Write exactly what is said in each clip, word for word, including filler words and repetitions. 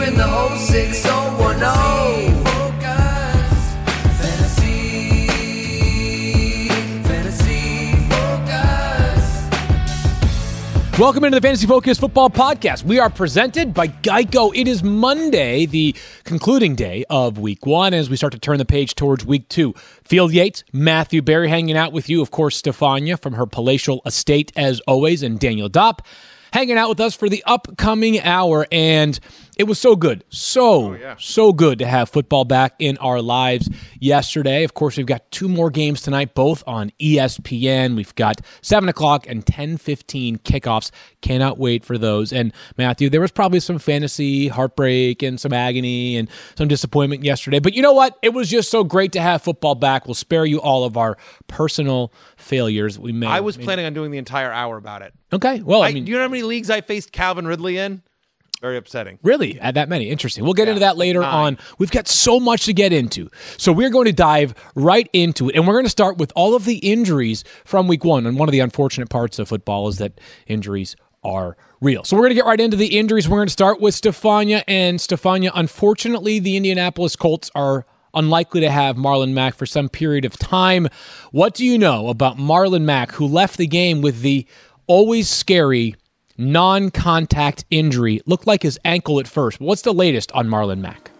and the oh six oh one oh. Welcome into the Fantasy Focus Football Podcast. We are presented by Geico. It is Monday, the concluding day of week one, as we start to turn the page towards week two. Field Yates, Matthew Berry hanging out with you. Of course, Stefania from her palatial estate, as always, and Daniel Dopp hanging out with us for the upcoming hour. And it was so good, so, oh, yeah. so good to have football back in our lives yesterday. Of course, we've got two more games tonight, both on E S P N. We've got seven o'clock and ten fifteen kickoffs. Cannot wait for those. And Matthew, there was probably some fantasy heartbreak and some agony and some disappointment yesterday. But you know what? It was just so great to have football back. We'll spare you all of our personal failures. We may. I was maybe. planning on doing the entire hour about it. Okay. Well, I, I mean, do you know how many leagues I faced Calvin Ridley in? Very upsetting. Really? At that many? Interesting. We'll get yeah, into that later nine. on. We've got so much to get into. So we're going to dive right into it. And we're going to start with all of the injuries from week one. And one of the unfortunate parts of football is that injuries are real. So we're going to get right into the injuries. We're going to start with Stefania. And Stefania, unfortunately, the Indianapolis Colts are unlikely to have Marlon Mack for some period of time. What do you know about Marlon Mack, who left the game with the always scary non-contact injury? Looked like his ankle at first. But what's the latest on Marlon Mack?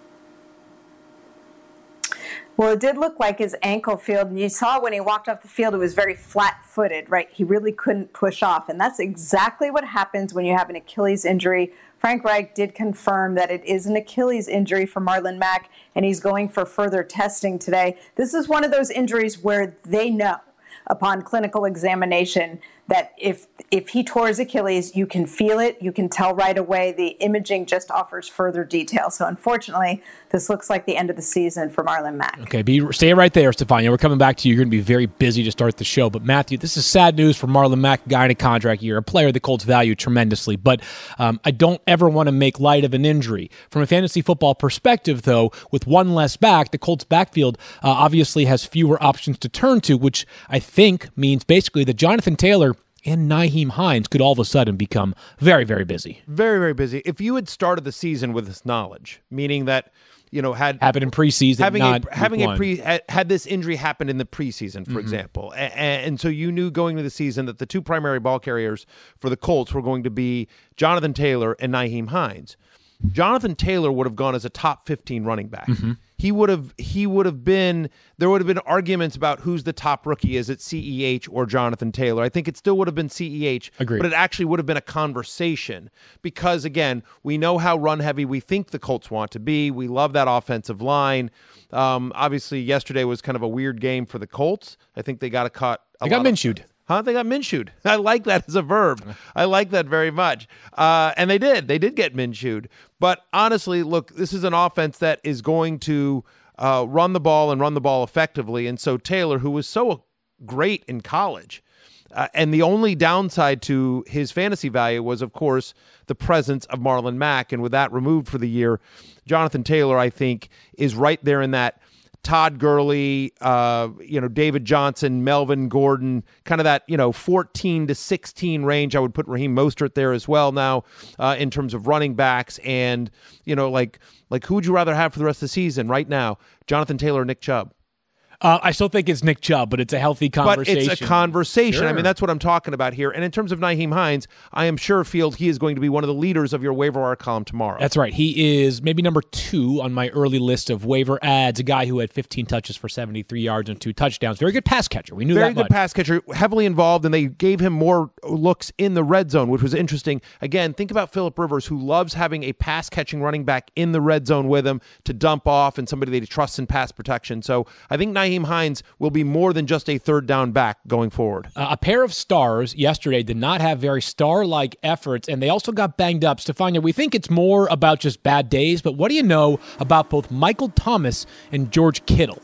Well, it did look like his ankle field. And you saw when he walked off the field, it was very flat-footed, right? He really couldn't push off. And that's exactly what happens when you have an Achilles injury. Frank Reich did confirm that it is an Achilles injury for Marlon Mack, and he's going for further testing today. This is one of those injuries where they know upon clinical examination that if if he tore his Achilles, you can feel it, you can tell right away. The imaging just offers further detail. So unfortunately, this looks like the end of the season for Marlon Mack. Okay, be, stay right there, Stefania. We're coming back to you. You're going to be very busy to start the show. But Matthew, this is sad news for Marlon Mack, guy in a contract year, a player the Colts value tremendously. But um, I don't ever want to make light of an injury. From a fantasy football perspective, though, with one less back, the Colts backfield uh, obviously has fewer options to turn to, which I think means basically that Jonathan Taylor and Nyheim Hines could all of a sudden become very, very busy. Very, very busy. If you had started the season with this knowledge, meaning that, you know, had happened in preseason, having not a having week a pre had, had this injury happened in the preseason, for mm-hmm. example, and, and so you knew going into the season that the two primary ball carriers for the Colts were going to be Jonathan Taylor and Nyheim Hines. Jonathan Taylor would have gone as a top fifteen running back. Mm-hmm. He would have he would have been there would have been arguments about who's the top rookie. Is it C E H or Jonathan Taylor? I think it still would have been C E H. Agreed. But it actually would have been a conversation because, again, we know how run heavy we think the Colts want to be. We love that offensive line. Um, obviously, yesterday was kind of a weird game for the Colts. I think they got a cut. A they got Minshew'd. Huh? They got Minshew'd. I like that as a verb. I like that very much. Uh, and they did. They did get Minshew'd. But honestly, look, this is an offense that is going to uh, run the ball and run the ball effectively. And so Taylor, who was so great in college, uh, and the only downside to his fantasy value was, of course, the presence of Marlon Mack. And with that removed for the year, Jonathan Taylor, I think, is right there in that Todd Gurley, uh, you know, David Johnson, Melvin Gordon, kind of that, you know, fourteen to sixteen range. I would put Raheem Mostert there as well now uh, in terms of running backs. And, you know, like, like who would you rather have for the rest of the season right now? Jonathan Taylor or Nick Chubb? Uh, I still think it's Nick Chubb, but it's a healthy conversation. But it's a conversation. Sure. I mean, that's what I'm talking about here. And in terms of Nyheim Hines, I am sure, Field, he is going to be one of the leaders of your waiver wire column tomorrow. That's right. He is maybe number two on my early list of waiver ads, a guy who had fifteen touches for seventy-three yards and two touchdowns. Very good pass catcher. We knew Very that good much. pass catcher, heavily involved, and they gave him more looks in the red zone, which was interesting. Again, think about Phillip Rivers, who loves having a pass-catching running back in the red zone with him to dump off and somebody they trust in pass protection. So I think Nyheim Hines will be more than just a third down back going forward. Uh, a pair of stars yesterday did not have very star-like efforts, and they also got banged up. Stefania, we think it's more about just bad days, but what do you know about both Michael Thomas and George Kittle?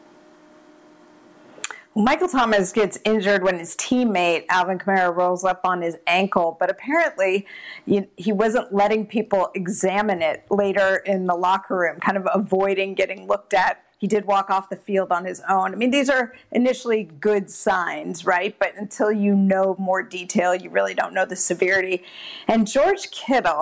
Michael Thomas gets injured when his teammate Alvin Kamara rolls up on his ankle, but apparently you, he wasn't letting people examine it later in the locker room, kind of avoiding getting looked at. He did walk off the field on his own. I mean, these are initially good signs, right? But until you know more detail, you really don't know the severity. And George Kittle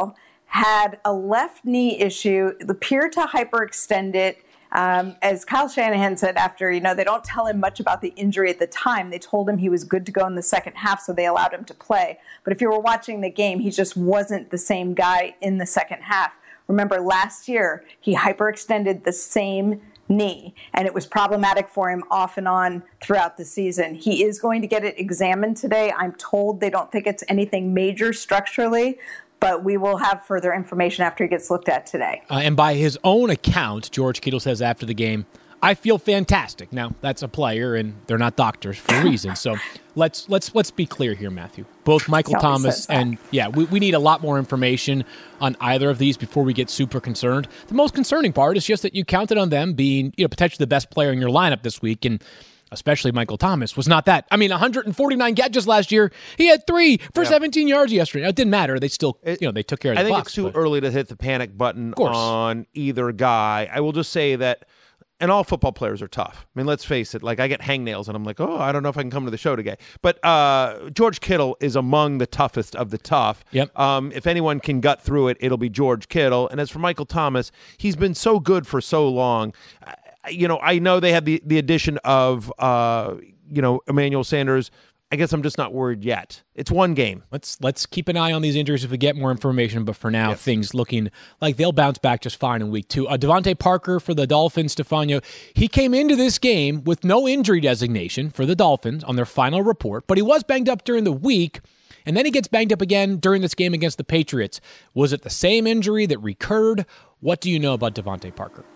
had a left knee issue, appeared to hyperextend it. Um, as Kyle Shanahan said after, you know, they don't tell him much about the injury at the time. They told him he was good to go in the second half, so they allowed him to play. But if you were watching the game, he just wasn't the same guy in the second half. Remember, last year, he hyperextended the same knee, and it was problematic for him off and on throughout the season. He is going to get it examined today. I'm told they don't think it's anything major structurally, but we will have further information after he gets looked at today. Uh, and by his own account, George Kittle says after the game, I feel fantastic. Now, that's a player, and they're not doctors for a reason. So let's let's let's be clear here, Matthew. Both Michael Thomas and, yeah, we, we need a lot more information on either of these before we get super concerned. The most concerning part is just that you counted on them being, you know, potentially the best player in your lineup this week, and especially Michael Thomas was not that. I mean, one hundred forty-nine catches last year. He had three for yeah. seventeen yards yesterday. Now, it didn't matter. They still, it, you know, they took care of I the think box, it's too but. early to hit the panic button on either guy. I will just say that, and all football players are tough. I mean, let's face it. Like, I get hangnails, and I'm like, oh, I don't know if I can come to the show today. But uh, George Kittle is among the toughest of the tough. Yep. Um, if anyone can gut through it, it'll be George Kittle. And as for Michael Thomas, he's been so good for so long. You know, I know they had the, the addition of, uh, you know, Emmanuel Sanders. I guess I'm just not worried yet. It's one game. Let's let's keep an eye on these injuries if we get more information. But for now, yep. things looking like they'll bounce back just fine in week two. Uh, Devontae Parker for the Dolphins, Stefano, he came into this game with no injury designation for the Dolphins on their final report, but he was banged up during the week, and then he gets banged up again during this game against the Patriots. Was it the same injury that recurred? What do you know about Devontae Parker?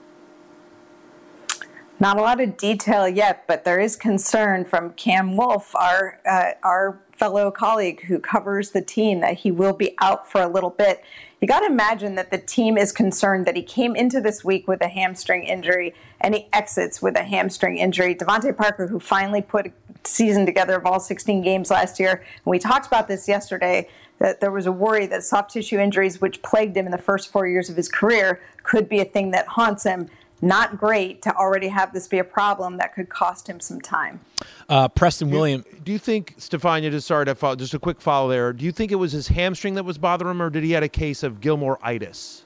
Not a lot of detail yet, but there is concern from Cam Wolfe, our uh, our fellow colleague who covers the team, that he will be out for a little bit. You got to imagine that the team is concerned that he came into this week with a hamstring injury and he exits with a hamstring injury. Devontae Parker, who finally put a season together of all sixteen games last year, and we talked about this yesterday, that there was a worry that soft tissue injuries, which plagued him in the first four years of his career, could be a thing that haunts him. Not great to already have this be a problem that could cost him some time. Uh, Preston Williams. Do, do you think, Stefania, just sorry to follow, just a quick follow there. Do you think it was his hamstring that was bothering him, or did he have a case of Gilmore-itis?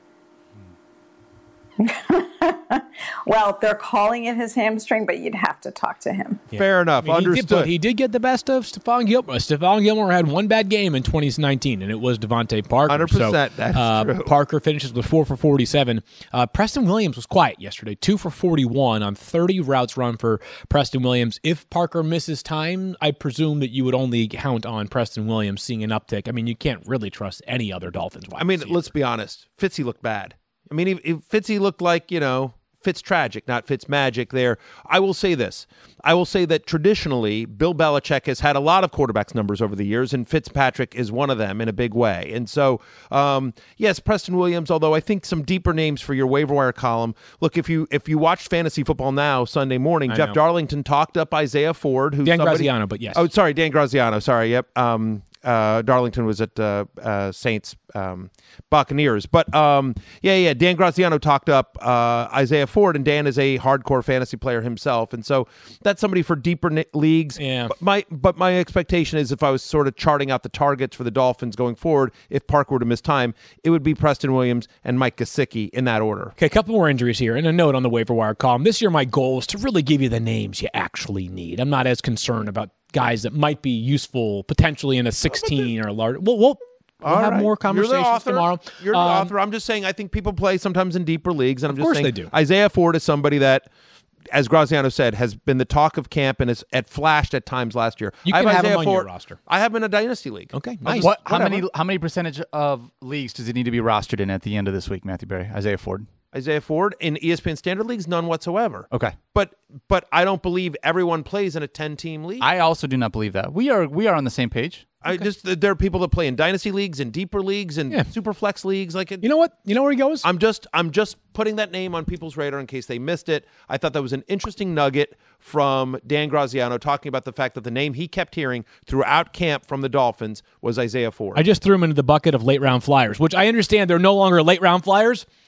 Well, they're calling it his hamstring, but you'd have to talk to him. Yeah. Fair enough. I mean, Understood. He did, but he did get the best of Stephon Gilmore. Stephon Gilmore had one bad game in twenty nineteen, and it was Devontae Parker. one hundred percent. So, That's uh, true. Parker finishes with four for forty-seven. Uh, Preston Williams was quiet yesterday, two for forty-one on thirty routes run for Preston Williams. If Parker misses time, I presume that you would only count on Preston Williams seeing an uptick. I mean, you can't really trust any other Dolphins wide I mean, receiver. let's be honest. Fitzy looked bad. I mean, if, if Fitzy looked like, you know, Fitz tragic, not Fitz magic there. I will say this. I will say that traditionally, Bill Belichick has had a lot of quarterbacks numbers over the years, and Fitzpatrick is one of them in a big way. And so, um, yes, Preston Williams, although I think some deeper names for your waiver wire column. Look, if you if you watched Fantasy Football Now Sunday morning, I Jeff know. Darlington talked up Isaiah Ford. Who's Dan somebody, Graziano, but yes. Oh, sorry, Dan Graziano. Sorry, yep. Um, uh, Darlington was at uh, uh, Saints um, Buccaneers. But, um, yeah, yeah, Dan Graziano talked up uh, Isaiah Ford, and Dan is a hardcore fantasy player himself. And so that's somebody for deeper ni- leagues. Yeah. But my, but my expectation is if I was sort of charting out the targets for the Dolphins going forward, if Parker were to miss time, it would be Preston Williams and Mike Gesicki in that order. Okay, a couple more injuries here, and a note on the waiver wire column. This year, my goal is to really give you the names you actually need. I'm not as concerned about guys that might be useful potentially in a sixteen or a large. We'll, we'll, we'll have right. more conversations You're the author. tomorrow. You're the Um, author. I'm just saying I think people play sometimes in deeper leagues, and I'm Of just course saying they do. Isaiah Ford is somebody that, as Graziano said, has been the talk of camp and has had flashed at times last year. You I can have, have him Isaiah on Ford. your roster. I have him in a dynasty league. Okay, I'll nice. just- What? How whatever. many? How many percentage of leagues does he need to be rostered in at the end of this week, Matthew Berry? Isaiah Ford. Isaiah Ford in E S P N standard leagues, none whatsoever. Okay. But but I don't believe everyone plays in a ten-team league. I also do not believe that. We are we are on the same page. I just there are people that play in dynasty leagues and deeper leagues and Yeah. super flex leagues. Like it, You know what? You know where he goes? I'm just I'm just putting that name on people's radar in case they missed it. I thought that was an interesting nugget from Dan Graziano talking about the fact that the name he kept hearing throughout camp from the Dolphins was Isaiah Ford. I just threw him into the bucket of late round flyers, which I understand they're no longer late round flyers.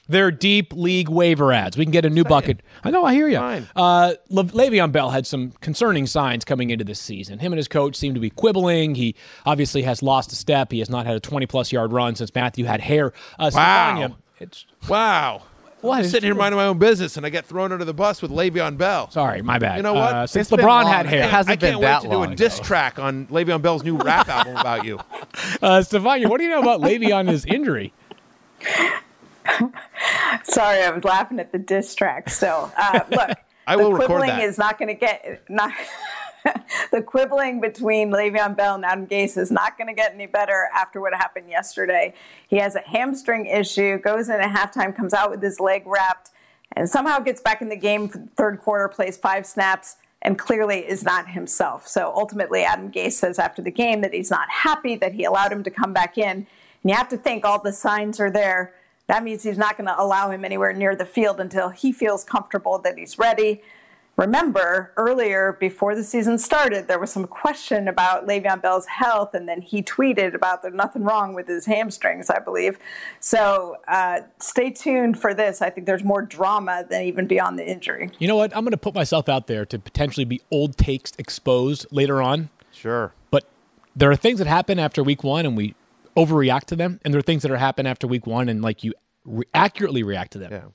Their deep league waiver ads. We can get a new bucket. I know, I hear you. Fine. Uh, Le- Le'Veon Bell had some concerning signs coming into this season. Him and his coach seem to be quibbling. He obviously has lost a step. He has not had a twenty-plus yard run since Matthew had hair. Uh, Wow. Stefania, it's, Wow. What? I'm It's sitting here true. minding my own business, and I get thrown under the bus with Le'Veon Bell. sorry, my bad. You know what? Uh, since It's been LeBron long. had hair. It hasn't I can't been wait that to do a long diss ago. track on Le'Veon Bell's new rap album about you. Uh, Stefania, what do you know about Le'Veon and his injury? Sorry, I was laughing at the diss track. So, uh, look, I the will record quibbling that. is not going to get not. The quibbling between Le'Veon Bell and Adam Gase is not going to get any better after what happened yesterday. He has a hamstring issue, goes in at halftime, comes out with his leg wrapped, and somehow gets back in the game for the third quarter, plays five snaps, and clearly is not himself. So ultimately, Adam Gase says after the game that he's not happy that he allowed him to come back in. And you have to think all the signs are there. That means he's not going to allow him anywhere near the field until he feels comfortable that he's ready. Remember, earlier, before the season started, there was some question about Le'Veon Bell's health, and then he tweeted about there's nothing wrong with his hamstrings, I believe. So uh, stay tuned for this. I think there's more drama than even beyond the injury. You know what? I'm going to put myself out there to potentially be old takes exposed later on. Sure. But there are things that happen after week one, and we overreact to them. And there are things that are happen after week one, and like you re- accurately react to them. Yeah.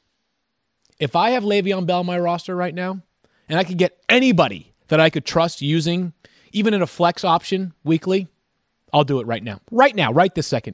If I have Le'Veon Bell on my roster right now, and I could get anybody that I could trust using, even in a flex option weekly, I'll do it right now. Right now, right this second.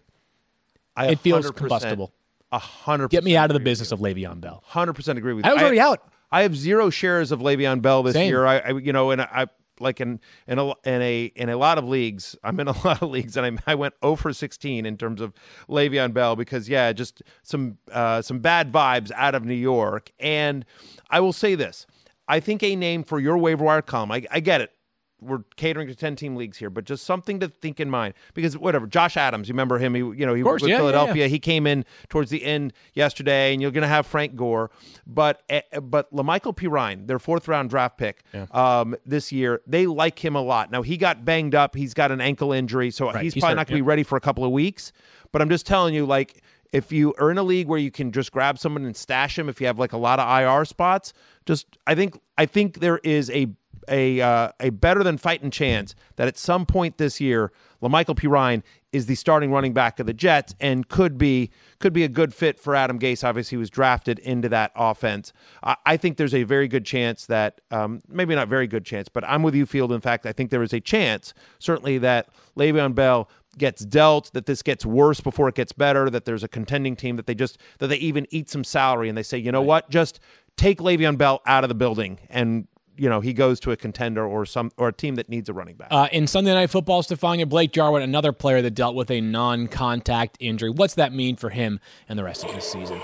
I It feels one hundred percent combustible. A hundred. Get me out of the agree with business of Le'Veon Bell. Hundred percent agree with I you. was already out. I have zero shares of Le'Veon Bell this Same. year. I, I, you know, and I like in in a in a in a lot of leagues. I'm in a lot of leagues, and I I went zero for sixteen in terms of Le'Veon Bell because yeah, just some uh, some bad vibes out of New York. And I will say this. I think a name for your waiver wire column, I, I get it. We're catering to ten-team leagues here, but just something to think in mind. Because whatever, Josh Adams, you remember him? He, you know, he course, was with yeah, yeah, Philadelphia. yeah. He came in towards the end yesterday, and you're going to have Frank Gore. But uh, but LaMichael Pirine, their fourth-round draft pick um, this year, they like him a lot. Now, he got banged up. He's got an ankle injury, so Right, he's, he's probably hurt, not going to yeah. be ready for a couple of weeks. But I'm just telling you, like, if you are in a league where you can just grab someone and stash him, if you have like a lot of I R spots, just I think I think there is a a uh, a better than fighting chance that at some point this year, LaMichael Pirine is the starting running back of the Jets and could be could be a good fit for Adam Gase. Obviously, he was drafted into that offense. I, I think there's a very good chance that um, maybe not very good chance, but I'm with you, Field. In fact, I think there is a chance certainly that Le'Veon Bell gets dealt, that this gets worse before it gets better, that there's a contending team that they just that they even eat some salary and they say, you know what, just take Le'Veon Bell out of the building and you know he goes to a contender or some or a team that needs a running back. Uh, in Sunday Night Football, Stefania, Blake Jarwin, another player that dealt with a non-contact injury. What's that mean for him and the rest of this season?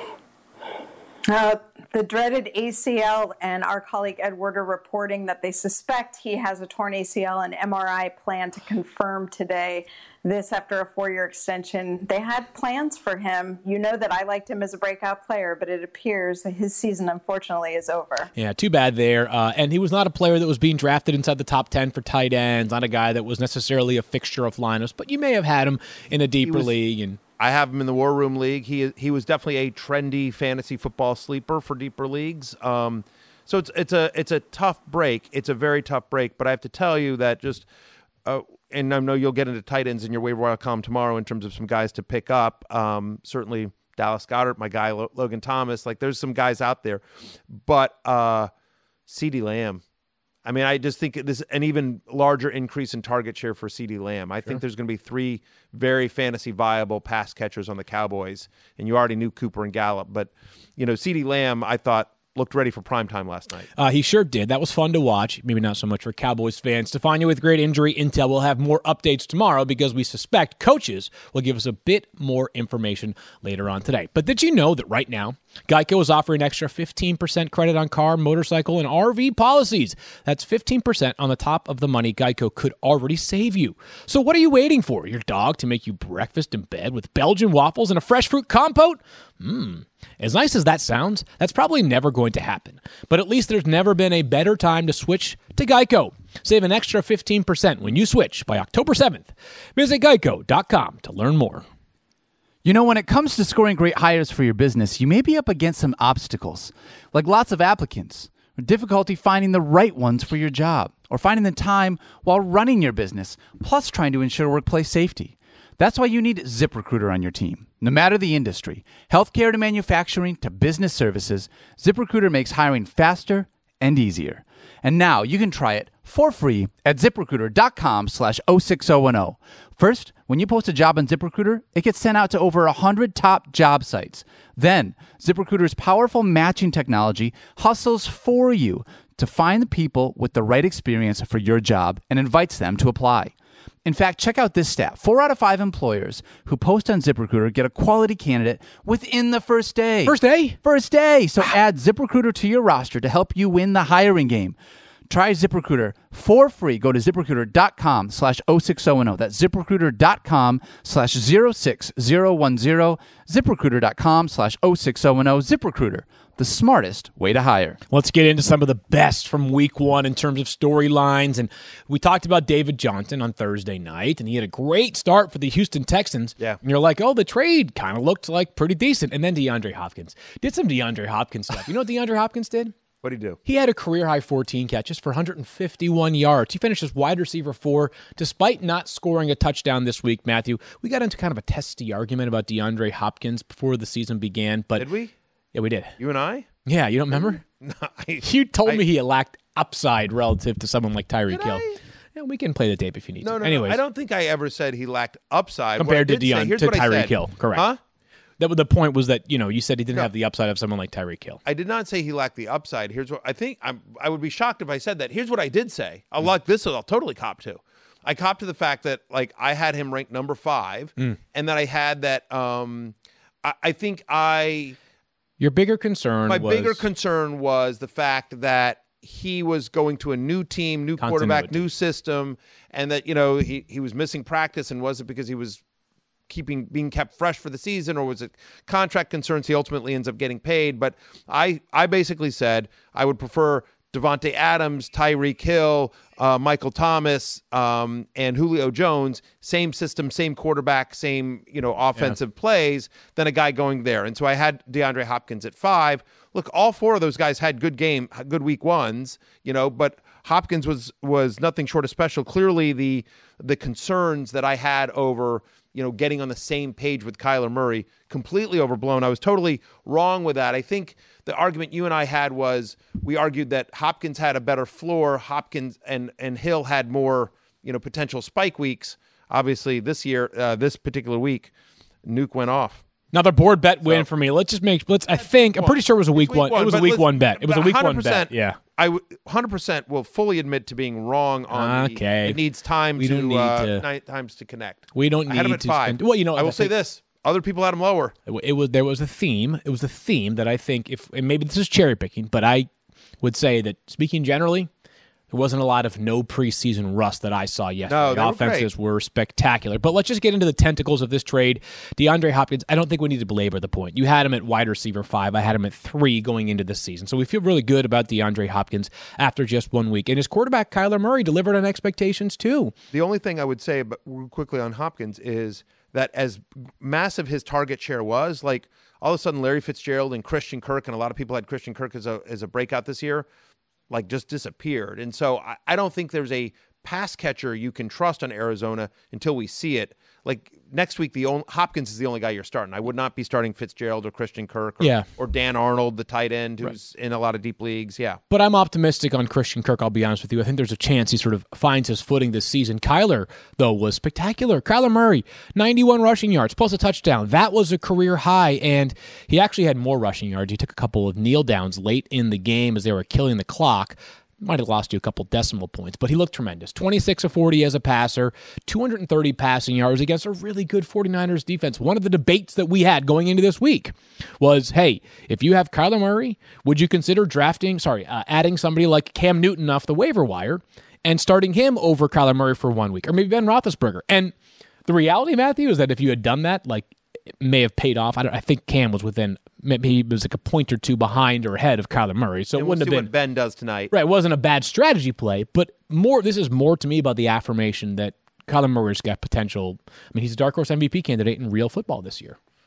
Uh, the dreaded A C L, and our colleague Edward are reporting that they suspect he has a torn A C L, and M R I plan to confirm today. This after a four-year extension. They had plans for him. You know that I liked him as a breakout player, but it appears that his season, unfortunately, is over. Yeah, too bad there. Uh, and he was not a player that was being drafted inside the top ten for tight ends, not a guy that was necessarily a fixture of lineups, but you may have had him in a deeper was- league. And I have him in the War Room League. He he was definitely a trendy fantasy football sleeper for deeper leagues. Um, so it's it's a it's a tough break. It's a very tough break. But I have to tell you that just, uh, and I know you'll get into tight ends in your waiver wire column tomorrow in terms of some guys to pick up. Um, certainly Dallas Goedert, my guy Lo- Logan Thomas. Like there's some guys out there, but uh, CeeDee Lamb. I mean, I just think this an even larger increase in target share for CeeDee Lamb. I think there's going to be three very fantasy viable pass catchers on the Cowboys, and you already knew Cooper and Gallup, but you know, CeeDee Lamb, I thought looked ready for prime time last night. Uh, he sure did. That was fun to watch. Maybe not so much for Cowboys fans. Stefania with great injury intel. We'll have more updates tomorrow because we suspect coaches will give us a bit more information later on today. But did you know that right now, Geico is offering an extra fifteen percent credit on car, motorcycle, and R V policies? That's fifteen percent on the top of the money Geico could already save you. So what are you waiting for? Your dog to make you breakfast in bed with Belgian waffles and a fresh fruit compote? Mmm. As nice as that sounds, that's probably never going to happen. But at least there's never been a better time to switch to Geico. Save an extra fifteen percent when you switch by October seventh. Visit geico dot com to learn more. You know, when it comes to scoring great hires for your business, you may be up against some obstacles, like lots of applicants, or difficulty finding the right ones for your job, or finding the time while running your business, plus trying to ensure workplace safety. That's why you need ZipRecruiter on your team. No matter the industry, healthcare to manufacturing to business services, ZipRecruiter makes hiring faster and easier. And now you can try it for free at ZipRecruiter.com slash 06010. First, when you post a job on ZipRecruiter, it gets sent out to over one hundred top job sites. Then, ZipRecruiter's powerful matching technology hustles for you to find the people with the right experience for your job and invites them to apply. In fact, check out this stat. Four out of five employers who post on ZipRecruiter get a quality candidate within the first day. First day? First day. So add ZipRecruiter to your roster to help you win the hiring game. Try ZipRecruiter for free. Go to ZipRecruiter.com slash 06010. That's ZipRecruiter.com slash 06010. ZipRecruiter.com slash 06010. ZipRecruiter, the smartest way to hire. Let's get into some of the best from week one in terms of storylines. And we talked about David Johnson on Thursday night, and he had a great start for the Houston Texans. Yeah. And you're like, oh, the trade kind of looked like pretty decent. And then DeAndre Hopkins did some DeAndre Hopkins stuff. You know what DeAndre Hopkins did? What did he do? He had a career-high fourteen catches for one hundred fifty-one yards. He finished as wide receiver four, despite not scoring a touchdown this week, Matthew. We got into kind of a testy argument about DeAndre Hopkins before the season began. But Did we? Yeah, we did. You and I? Yeah, you don't remember? No, I, You told I- me he lacked upside relative to someone like Tyreek Did Hill. I? Yeah, we can play the tape if you need No, to. no, Anyways, no. I don't think I ever said he lacked upside. What I compared to did say- Deion here's to what I Tyreek said. Hill, correct? Huh? That was the point was that you know you said he didn't No. have the upside of someone like Tyreek Hill. I did not say he lacked the upside. Here's what I think. I'm, I would be shocked if I said that. Here's what I did say. Mm. I'll like this. I'll totally cop to. I cop to the fact that like I had him ranked number five, Mm. and that I had that. Um, I, I think I Your bigger concern my was bigger concern was the fact that he was going to a new team, new quarterback, Continuity. new system, and that you know he he was missing practice, and was it because he was keeping being kept fresh for the season, or was it contract concerns? He ultimately ends up getting paid. But I I basically said I would prefer Devontae Adams, Tyreek Hill, uh, Michael Thomas, um, and Julio Jones, same system, same quarterback, same you know offensive plays, than a guy going there. And so I had DeAndre Hopkins at five. Look, all four of those guys had good game, good week ones, you know, but Hopkins was was nothing short of special. Clearly, the the concerns that I had over you know, getting on the same page with Kyler Murray, completely overblown. I was totally wrong with that. I think the argument you and I had was we argued that Hopkins had a better floor. Hopkins and, and Hill had more, you know, potential spike weeks. Obviously, this year, uh, this particular week, Nuke went off. another board bet win So- for me. Let's just make. Let's. I think I'm pretty sure it was a week, Week one. It was a but week listen, one bet. It was a but week one one hundred percent bet. Yeah. I w- one hundred percent will fully admit to being wrong on the- Okay. it needs time We to, don't need uh, to- night times to connect. We don't I had him need at to five. spend- well, you know, I will I say think- this: other people had him lower. It, it was there was a theme. It was a theme that I think if and maybe this is cherry picking, but I would say that speaking generally, there wasn't a lot of no preseason rust that I saw yesterday. No, they the were offenses great. were spectacular. But let's just get into the tentacles of this trade. DeAndre Hopkins, I don't think we need to belabor the point. You had him at wide receiver five. I had him at three going into this season. So we feel really good about DeAndre Hopkins after just one week. And his quarterback, Kyler Murray, delivered on expectations too. The only thing I would say about, real quickly on Hopkins is that as massive his target share was, like all of a sudden Larry Fitzgerald and Christian Kirk, and a lot of people had Christian Kirk as a as a breakout this year, like just disappeared. And so I, I don't think there's a pass catcher you can trust on Arizona until we see it. Like next week, the only, Hopkins is the only guy you're starting. I would not be starting Fitzgerald or Christian Kirk or, Yeah. or Dan Arnold, the tight end, who's in a lot of deep leagues. Yeah. But I'm optimistic on Christian Kirk, I'll be honest with you. I think there's a chance he sort of finds his footing this season. Kyler, though, was spectacular. Kyler Murray, ninety-one rushing yards, plus a touchdown. That was a career high, and he actually had more rushing yards. He took a couple of kneel downs late in the game as they were killing the clock. Might have lost you a couple decimal points, but he looked tremendous. twenty-six of forty as a passer, two hundred thirty passing yards against a really good 49ers defense. One of the debates that we had going into this week was, hey, if you have Kyler Murray, would you consider drafting, sorry, uh, adding somebody like Cam Newton off the waiver wire and starting him over Kyler Murray for one week, or maybe Ben Roethlisberger? And the reality, Matthew, is that if you had done that, like, it may have paid off. I, don't, I think Cam was within, maybe he was like a point or two behind or ahead of Kyler Murray, so And it we'll wouldn't see have been what Ben does tonight. right. It wasn't a bad strategy play, but more. This is more to me about the affirmation that Kyler Murray's got potential. I mean, he's a dark horse M V P candidate in real football this year.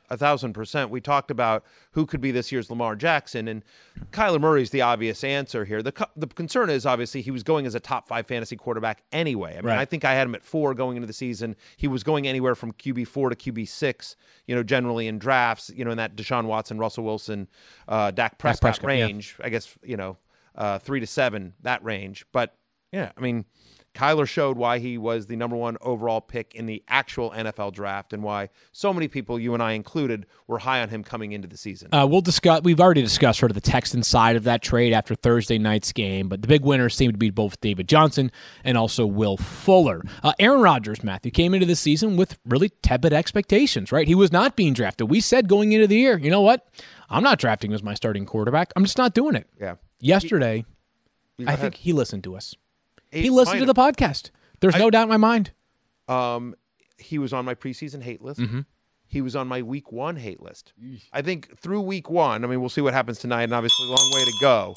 A thousand percent. We talked about who could be this year's Lamar Jackson, and Kyler Murray's the obvious answer here. The co- the concern is obviously he was going as a top five fantasy quarterback anyway. I mean, Right. I think I had him at four going into the season. He was going anywhere from Q B four to Q B six, you know, generally in drafts, you know, in that Deshaun Watson, Russell Wilson, uh, Dak Prescott, Prescott, yeah. range. I guess, you know, uh, three to seven, that range. But, yeah, I mean, Kyler showed why he was the number one overall pick in the actual N F L draft and why so many people, you and I included, were high on him coming into the season. Uh, we'll discuss. We've already discussed sort of the Texans side of that trade after Thursday night's game, but the big winners seem to be both David Johnson and also Will Fuller. Uh, Aaron Rodgers, Matthew, came into the season with really tepid expectations, right? He was not being drafted. We said going into the year, you know what? I'm not drafting him as my starting quarterback. I'm just not doing it. Yeah. Yesterday, You I go think ahead. he listened to us. He He listened to might the podcast. There's I- no doubt in my mind. Um, he was on my preseason hate list. Mm-hmm. He was on my week one hate list. I think through week one, I mean, we'll see what happens tonight, and obviously a long way to go.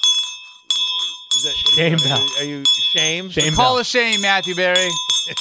Is that, Shame are, bell. you, are you shame? Shame Call bell. a shame, Matthew Berry.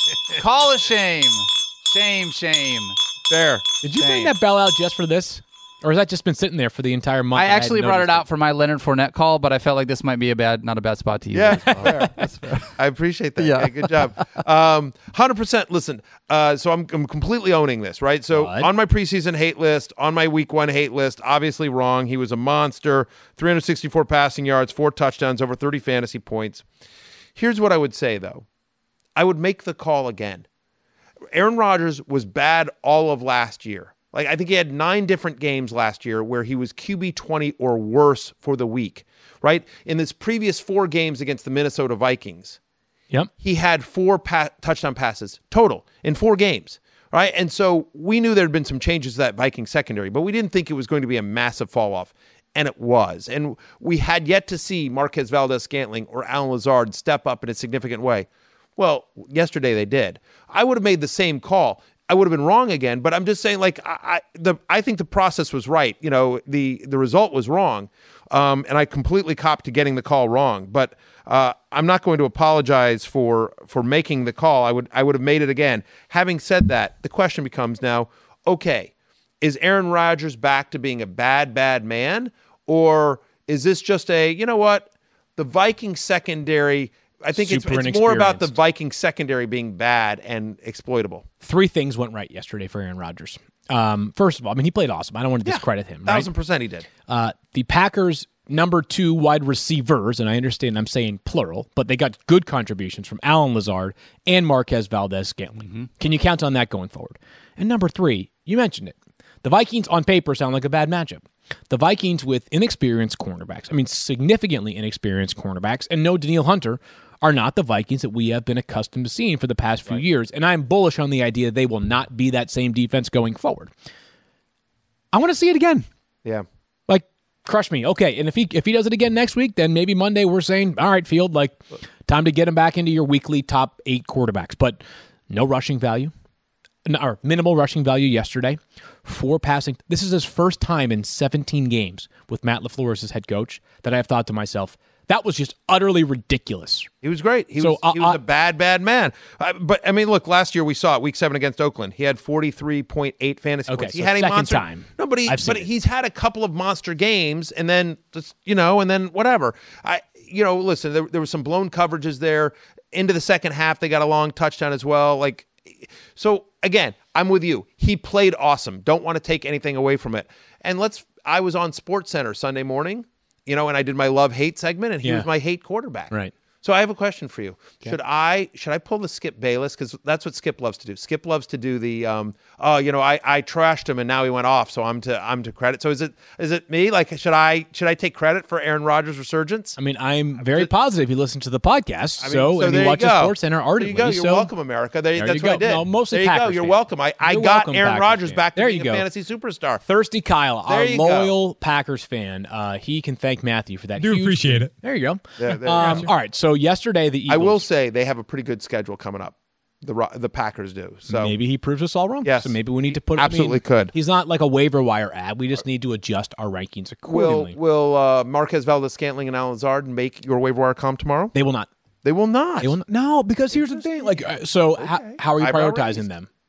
Call a shame. Shame, shame. There. Did you bring Shame. that bell out just for this? Or has that just been sitting there for the entire month? I and hadn't actually brought it noticed out for my Leonard Fournette call, but I felt like this might be a bad, not a bad spot to use. Yeah, it as well. fair. I appreciate that. Yeah. Yeah, good job. Um, one hundred percent. Listen, uh, so I'm, I'm completely owning this, right? So What? on my preseason hate list, on my week one hate list, obviously wrong. He was a monster. three hundred sixty-four passing yards, four touchdowns, over thirty fantasy points. Here's what I would say, though. I would make the call again. Aaron Rodgers was bad all of last year. Like, I think he had nine different games last year where he was Q B twenty or worse for the week, right? In his previous four games against the Minnesota Vikings, Yep. he had four pa- touchdown passes total in four games, right? And so we knew there had been some changes to that Viking secondary, but we didn't think it was going to be a massive fall off. And it was. And we had yet to see Marquez Valdez-Scantling or Alan Lazard step up in a significant way. Well, yesterday they did. I would have made the same call. I would have been wrong again, but I'm just saying, like, I, I the I think the process was right. You know, the the result was wrong, um, and I completely copped to getting the call wrong. But uh, I'm not going to apologize for for making the call. I would I would have made it again. Having said that, the question becomes now: okay, is Aaron Rodgers back to being a bad bad man, or is this just a, you know what, the Viking secondary? I think it's, Super it's more about the inexperienced. Viking secondary being bad and exploitable. Three things went right yesterday for Aaron Rodgers. Um, first of all, I mean, he played awesome. I don't want to discredit him, right? Thousand percent he did. Uh, the Packers' number two wide receivers, and I understand I'm saying plural, but they got good contributions from Alan Lazard and Marquez Valdez-Scantling. Can you count on that going forward? And number three, you mentioned it. The Vikings on paper sound like a bad matchup. The Vikings with inexperienced cornerbacks, I mean, significantly inexperienced cornerbacks, and no Danielle Hunter, are not the Vikings that we have been accustomed to seeing for the past few years. And I'm bullish on the idea they will not be that same defense going forward. I want to see it again. Yeah. Like, crush me. Okay, and if he if he does it again next week, then maybe Monday we're saying, all right, Field, like, time to get him back into your weekly top eight quarterbacks. But no rushing value, no, or minimal rushing value yesterday. Four passing. This is his first time in seventeen games with Matt LaFleur as his head coach that I have thought to myself, that was just utterly ridiculous. He was great. He So, was, uh, he was uh, a bad, bad man. Uh, but, I mean, look, last year we saw it, week seven against Oakland. He had forty-three point eight fantasy Okay, points. He so had a second monster time. No, but, he, I've seen but it. he's had a couple of monster games and then, just, you know, and then whatever. I, you know, listen, there, there were some blown coverages there. Into the second half, they got a long touchdown as well. Like, so, again, I'm with you. He played awesome. Don't want to take anything away from it. And let's, I was on SportsCenter Sunday morning, you know, and I did my love-hate segment, and he Yeah. was my hate quarterback. Right. So I have a question for you. Should I should I pull the Skip Bayless? Because that's what Skip loves to do. Skip loves to do the um, oh, you know, I, I trashed him and now he went off, so I'm to I'm to credit. So is it is it me? Like, should I should I take credit for Aaron Rodgers' resurgence? I mean, I'm very positive you listen to the podcast, I mean, so, and there you you watch the go. Sports Center ardently. There you go. You're so welcome, America. There, there that's you what I go. did. No, mostly there you Packers go. You're fan. welcome. I, I You're got welcome, Aaron Packers Rodgers fan. back to There being you a go. fantasy superstar. Thirsty Kyle, our There you go. loyal Packers fan, uh, he can thank Matthew for that. Do huge- appreciate it. There you go. Yeah, there you um, all right, so yesterday the Eagles. I will say they have a pretty good schedule coming up. The Ro- the Packers do. So Maybe he proves us all wrong. Yes. So maybe we need to put. Absolutely I mean, could. He's not like a waiver wire ad. We just need to adjust our rankings will accordingly. will uh, Marquez Valdez-Scantling and Alan Lazard make your waiver wire column tomorrow? They will not. They will not. They will not. No, because here's the thing. Like, uh, so how, how are you Eyebrow prioritizing raised. them?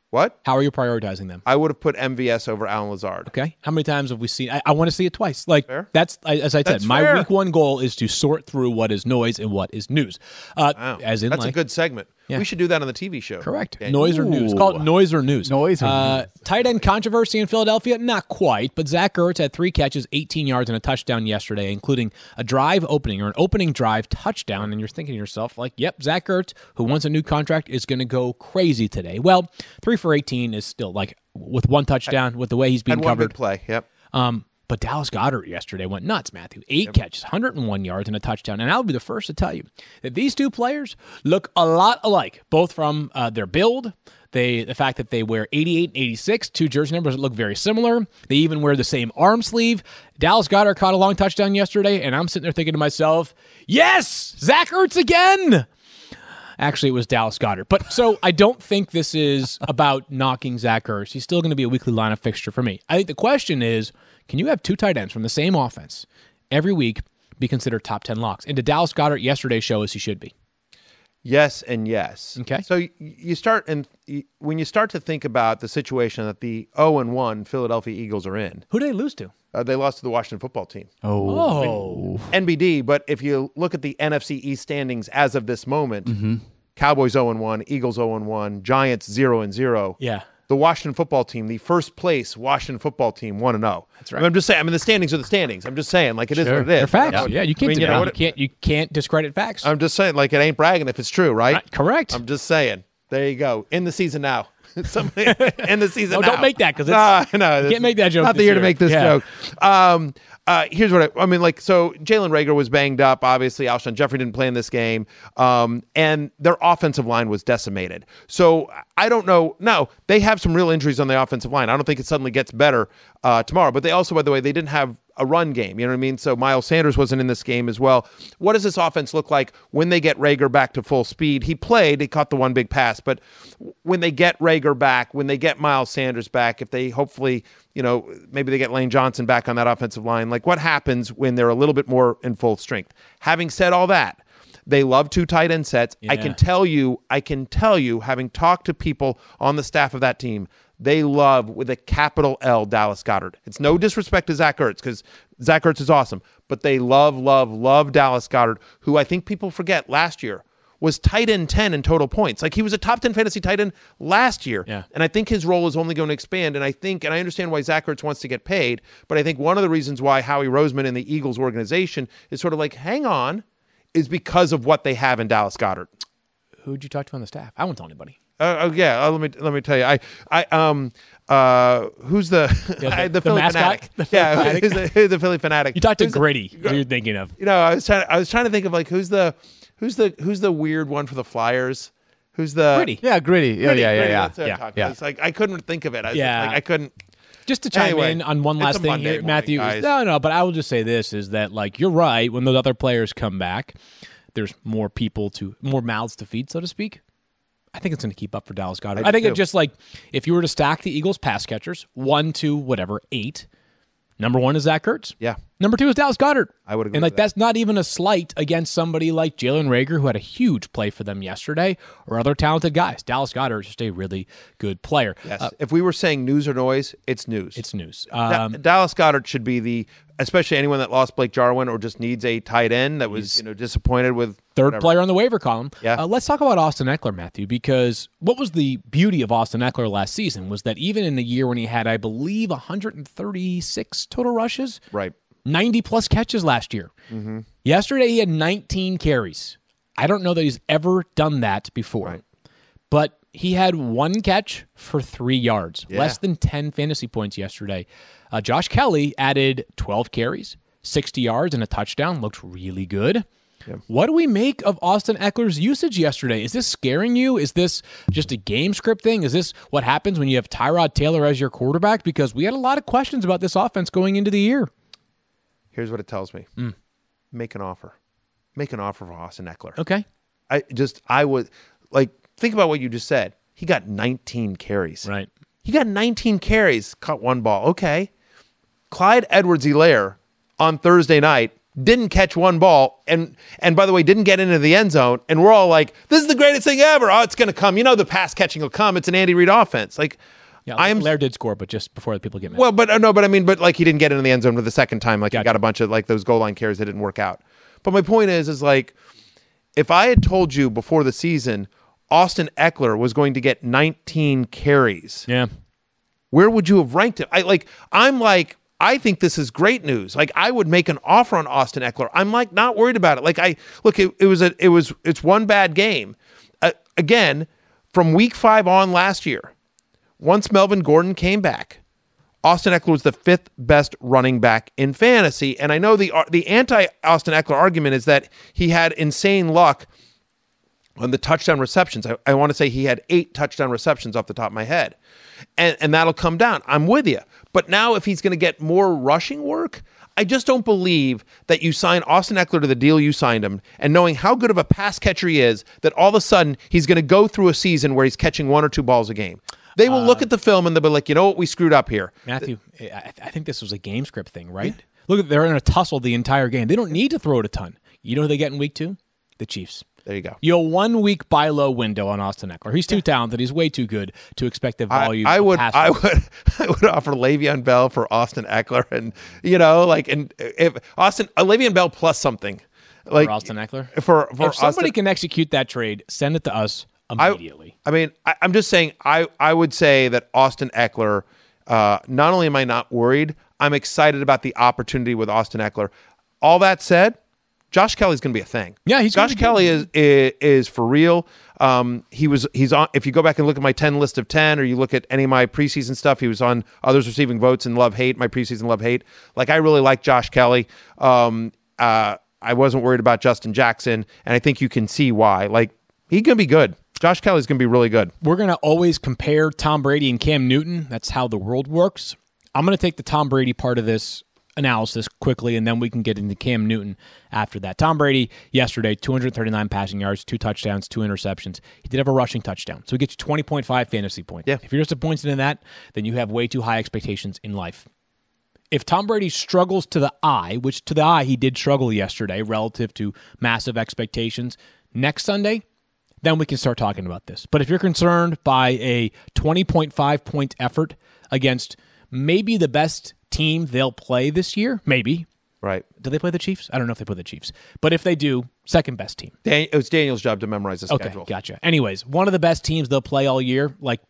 What? How are you prioritizing them? I would have put M V S over Alan Lazard. Okay. How many times have we seen? I, I want to see it twice. Like Fair. that's I- as I That's said. My fair. week one goal is to sort through what is noise and what is news. Uh, Wow. As in, That's like, a good segment. Yeah. We should do that on the T V show. correct. Daniel. Noise or news. Call it noise or news. Noise or uh, news. Tight end controversy in Philadelphia? Not quite, but Zach Ertz had three catches, eighteen yards, and a touchdown yesterday, including a drive opening or an opening drive touchdown. And you're thinking to yourself, like, yep, Zach Ertz, who wants a new contract, is going to go crazy today. Well, three for eighteen is still like with one touchdown, with the way he's being Had one covered. big play. Yep. Um, but Dallas Goedert yesterday went nuts, Matthew. Eight catches, one hundred one yards, and a touchdown. And I'll be the first to tell you that these two players look a lot alike, both from uh, their build, they the fact that they wear eighty-eight and eighty-six, two jersey numbers that look very similar. They even wear the same arm sleeve. Dallas Goedert caught a long touchdown yesterday, and I'm sitting there thinking to myself, yes, Zach Ertz again. Actually, it was Dallas Goedert. But so I don't think this is about knocking Zach Ertz. He's still going to be a weekly lineup fixture for me. I think the question is, can you have two tight ends from the same offense every week be considered top ten locks? And did Dallas Goedert yesterday show us he should be? Yes and yes. Okay. So y- you start and y- when you start to think about the situation that the oh and one Philadelphia Eagles are in, Who did they lose to? uh, they lost to the Washington football team. Oh. N B D, but if you look at the N F C East standings as of this moment, Mm-hmm. Cowboys oh and one, Eagles oh and one, Giants zero and zero. Yeah. The Washington football team, the first place Washington football team, one and oh. That's right. I'm just saying. I mean, the standings are the standings. I'm just saying, like it is what it is. They're facts. You know? Yeah, you can't I mean, you deny. know You, what- can't. You can't discredit facts. I'm just saying, like it ain't bragging if it's true, right? Right, correct. I'm just saying. There you go. In the season now. Somebody in the season No, now. don't make that, 'cause no, it's- no, you this can't make that is joke Not the this year to year. make this Yeah. joke. Um, uh, here's what I, I mean. Like, so Jalen Reagor was banged up. Obviously, Alshon Jeffrey didn't play in this game, um, and their offensive line was decimated. So I don't know. No, they have some real injuries on the offensive line. I don't think it suddenly gets better uh, tomorrow. But they also, by the way, they didn't have a run game. You know what I mean? So Miles Sanders wasn't in this game as well. What does this offense look like when they get Reagor back to full speed? He played, he caught the one big pass, but when they get Reagor back, when they get Miles Sanders back, if they hopefully, you know, maybe they get Lane Johnson back on that offensive line, like what happens when they're a little bit more in full strength? Having said all that, they love two tight end sets. I Yeah. can tell you, I can tell you, having talked to people on the staff of that team, they love, with a capital L, Dallas Goedert. It's no disrespect to Zach Ertz, because Zach Ertz is awesome, but they love, love, love Dallas Goedert, who I think people forget last year was tight end ten in total points. Like, he was a top ten fantasy tight end last year. Yeah. And I think his role is only going to expand. And I think, and I understand why Zach Ertz wants to get paid, but I think one of the reasons why Howie Roseman and the Eagles organization is sort of like, hang on, is because of what they have in Dallas Goedert. Who'd you talk to on the staff? I won't tell anybody. Uh, oh yeah, uh, let me let me tell you. I I um uh who's the Yeah, the- I- the, the Philly mascot? fanatic? The Philly yeah, fanatic? who's the, who's the Philly fanatic? You talked to Who's the- Gritty. Who you're thinking of? you know, I was trying. I was trying to think of like who's the who's the who's the weird one for the Flyers. Who's the Gritty. Yeah, gritty. Yeah, Gritty, yeah, yeah, Gritty, yeah. that's what I'm yeah, talking yeah. about. It's like I couldn't think of it. I was Yeah. like, I couldn't. Just to chime Anyway, in on one it's last a thing Monday here, morning, Matthew. guys. No, no, but I will just say this: is that like you're right. When those other players come back, there's more people to more mouths to feed, so to speak. I think it's going to keep up for Dallas Goedert. I I, think do it's just like if you were to stack the Eagles pass catchers, one, two, whatever, eight. Number one is Zach Ertz. Yeah. Number two is Dallas Goedert. I would agree And like with that. that's not even a slight against somebody like Jalen Reagor, who had a huge play for them yesterday, or other talented guys. Dallas Goedert is just a really good player. Yes. Uh, if we were saying news or noise, it's news. it's news. Da- Um, Dallas Goedert should be the, especially anyone that lost Blake Jarwin or just needs a tight end that was you know disappointed with Third whatever. player on the waiver column. Yeah. Uh, let's talk about Austin Eckler, Matthew, because what was the beauty of Austin Eckler last season was that even in a year when he had, I believe, one hundred thirty-six total rushes, Right. ninety plus catches last year. Mm-hmm. Yesterday, he had nineteen carries. I don't know that he's ever done that before, Right. but he had one catch for three yards, Yeah. less than ten fantasy points yesterday. Uh, Josh Kelly added twelve carries, sixty yards, and a touchdown. Looked really good. What do we make of Austin Eckler's usage yesterday? Is this scaring you? Is this just a game script thing? Is this what happens when you have Tyrod Taylor as your quarterback? Because we had a lot of questions about this offense going into the year. Here's what it tells me. Mm. Make an offer. Make an offer for Austin Eckler. Okay. I just, I would, like, think about what you just said. He got nineteen carries. Right. He got nineteen carries, caught one ball. Okay. Clyde Edwards-Helaire on Thursday night didn't catch one ball, and and by the way, didn't get into the end zone, and we're all like, this is the greatest thing ever. Oh, it's going to come. You know, the pass catching will come. It's an Andy Reid offense. Like, Yeah, I am. Lair did score, but just before the people get mad. Well, but uh, no, but I mean, but like he didn't get into the end zone for the second time. Like Gotcha. he got a bunch of like those goal line carries that didn't work out. But my point is, is like, if I had told you before the season Austin Eckler was going to get nineteen carries, yeah. where would you have ranked him? I like. I'm like. I think this is great news. Like I would make an offer on Austin Eckler. I'm like not worried about it. Like I look, it, it was a, it was, it's one bad game. Uh, again, from week five on last year, once Melvin Gordon came back, Austin Eckler was the fifth best running back in fantasy. And I know the the anti Austin Eckler argument is that he had insane luck on the touchdown receptions. I, I want to say he had eight touchdown receptions off the top of my head. And and that'll come down. I'm with you. But now if he's going to get more rushing work, I just don't believe that you sign Austin Eckler to the deal you signed him, and knowing how good of a pass catcher he is, that all of a sudden he's going to go through a season where he's catching one or two balls a game. They will uh, look at the film and they'll be like, you know what, we screwed up here. Matthew, I, I think this was a game script thing, right? Yeah. Look, they're in a tussle the entire game. They don't need to throw it a ton. You know who they get in week two? The Chiefs. There you go. You know, one week buy low window on Austin Eckler. He's too yeah. talented. He's way too good to expect the volume. I, I would, pass I would, I would offer Le'Veon Bell for Austin Eckler, and you know, like, and if Austin, uh, Le'Veon Bell plus something, like for Austin Eckler. For for if somebody Austin, can execute that trade, send it to us immediately. I, I mean, I, I'm just saying. I I would say that Austin Eckler. Uh, not only am I not worried, I'm excited about the opportunity with Austin Eckler. All that said, Josh Kelly's going to be a thing. Yeah, he's Josh Kelly is, is is for real. Um, he was he's on. If you go back and look at my ten list of ten, or you look at any of my preseason stuff, he was on others receiving votes and love hate. My preseason love hate. Like I really like Josh Kelly. Um, uh, I wasn't worried about Justin Jackson, and I think you can see why. Like he's going to be good. Josh Kelly's going to be really good. We're going to always compare Tom Brady and Cam Newton. That's how the world works. I'm going to take the Tom Brady part of this analysis quickly, and then we can get into Cam Newton after that. Tom Brady yesterday, two hundred thirty-nine passing yards, two touchdowns, two interceptions. He did have a rushing touchdown, so he gets you twenty point five fantasy points. Yeah. If you're disappointed in that, then you have way too high expectations in life. If Tom Brady struggles to the eye, which to the eye he did struggle yesterday relative to massive expectations, next Sunday, then we can start talking about this. But if you're concerned by a twenty point five point effort against maybe the best team they'll play this year, maybe. Right. Do they play the Chiefs? I don't know if they play the Chiefs. But if they do, second best team. Dan- it was Daniel's job to memorize the okay, schedule. Okay, gotcha. Anyways, one of the best teams they'll play all year. Like,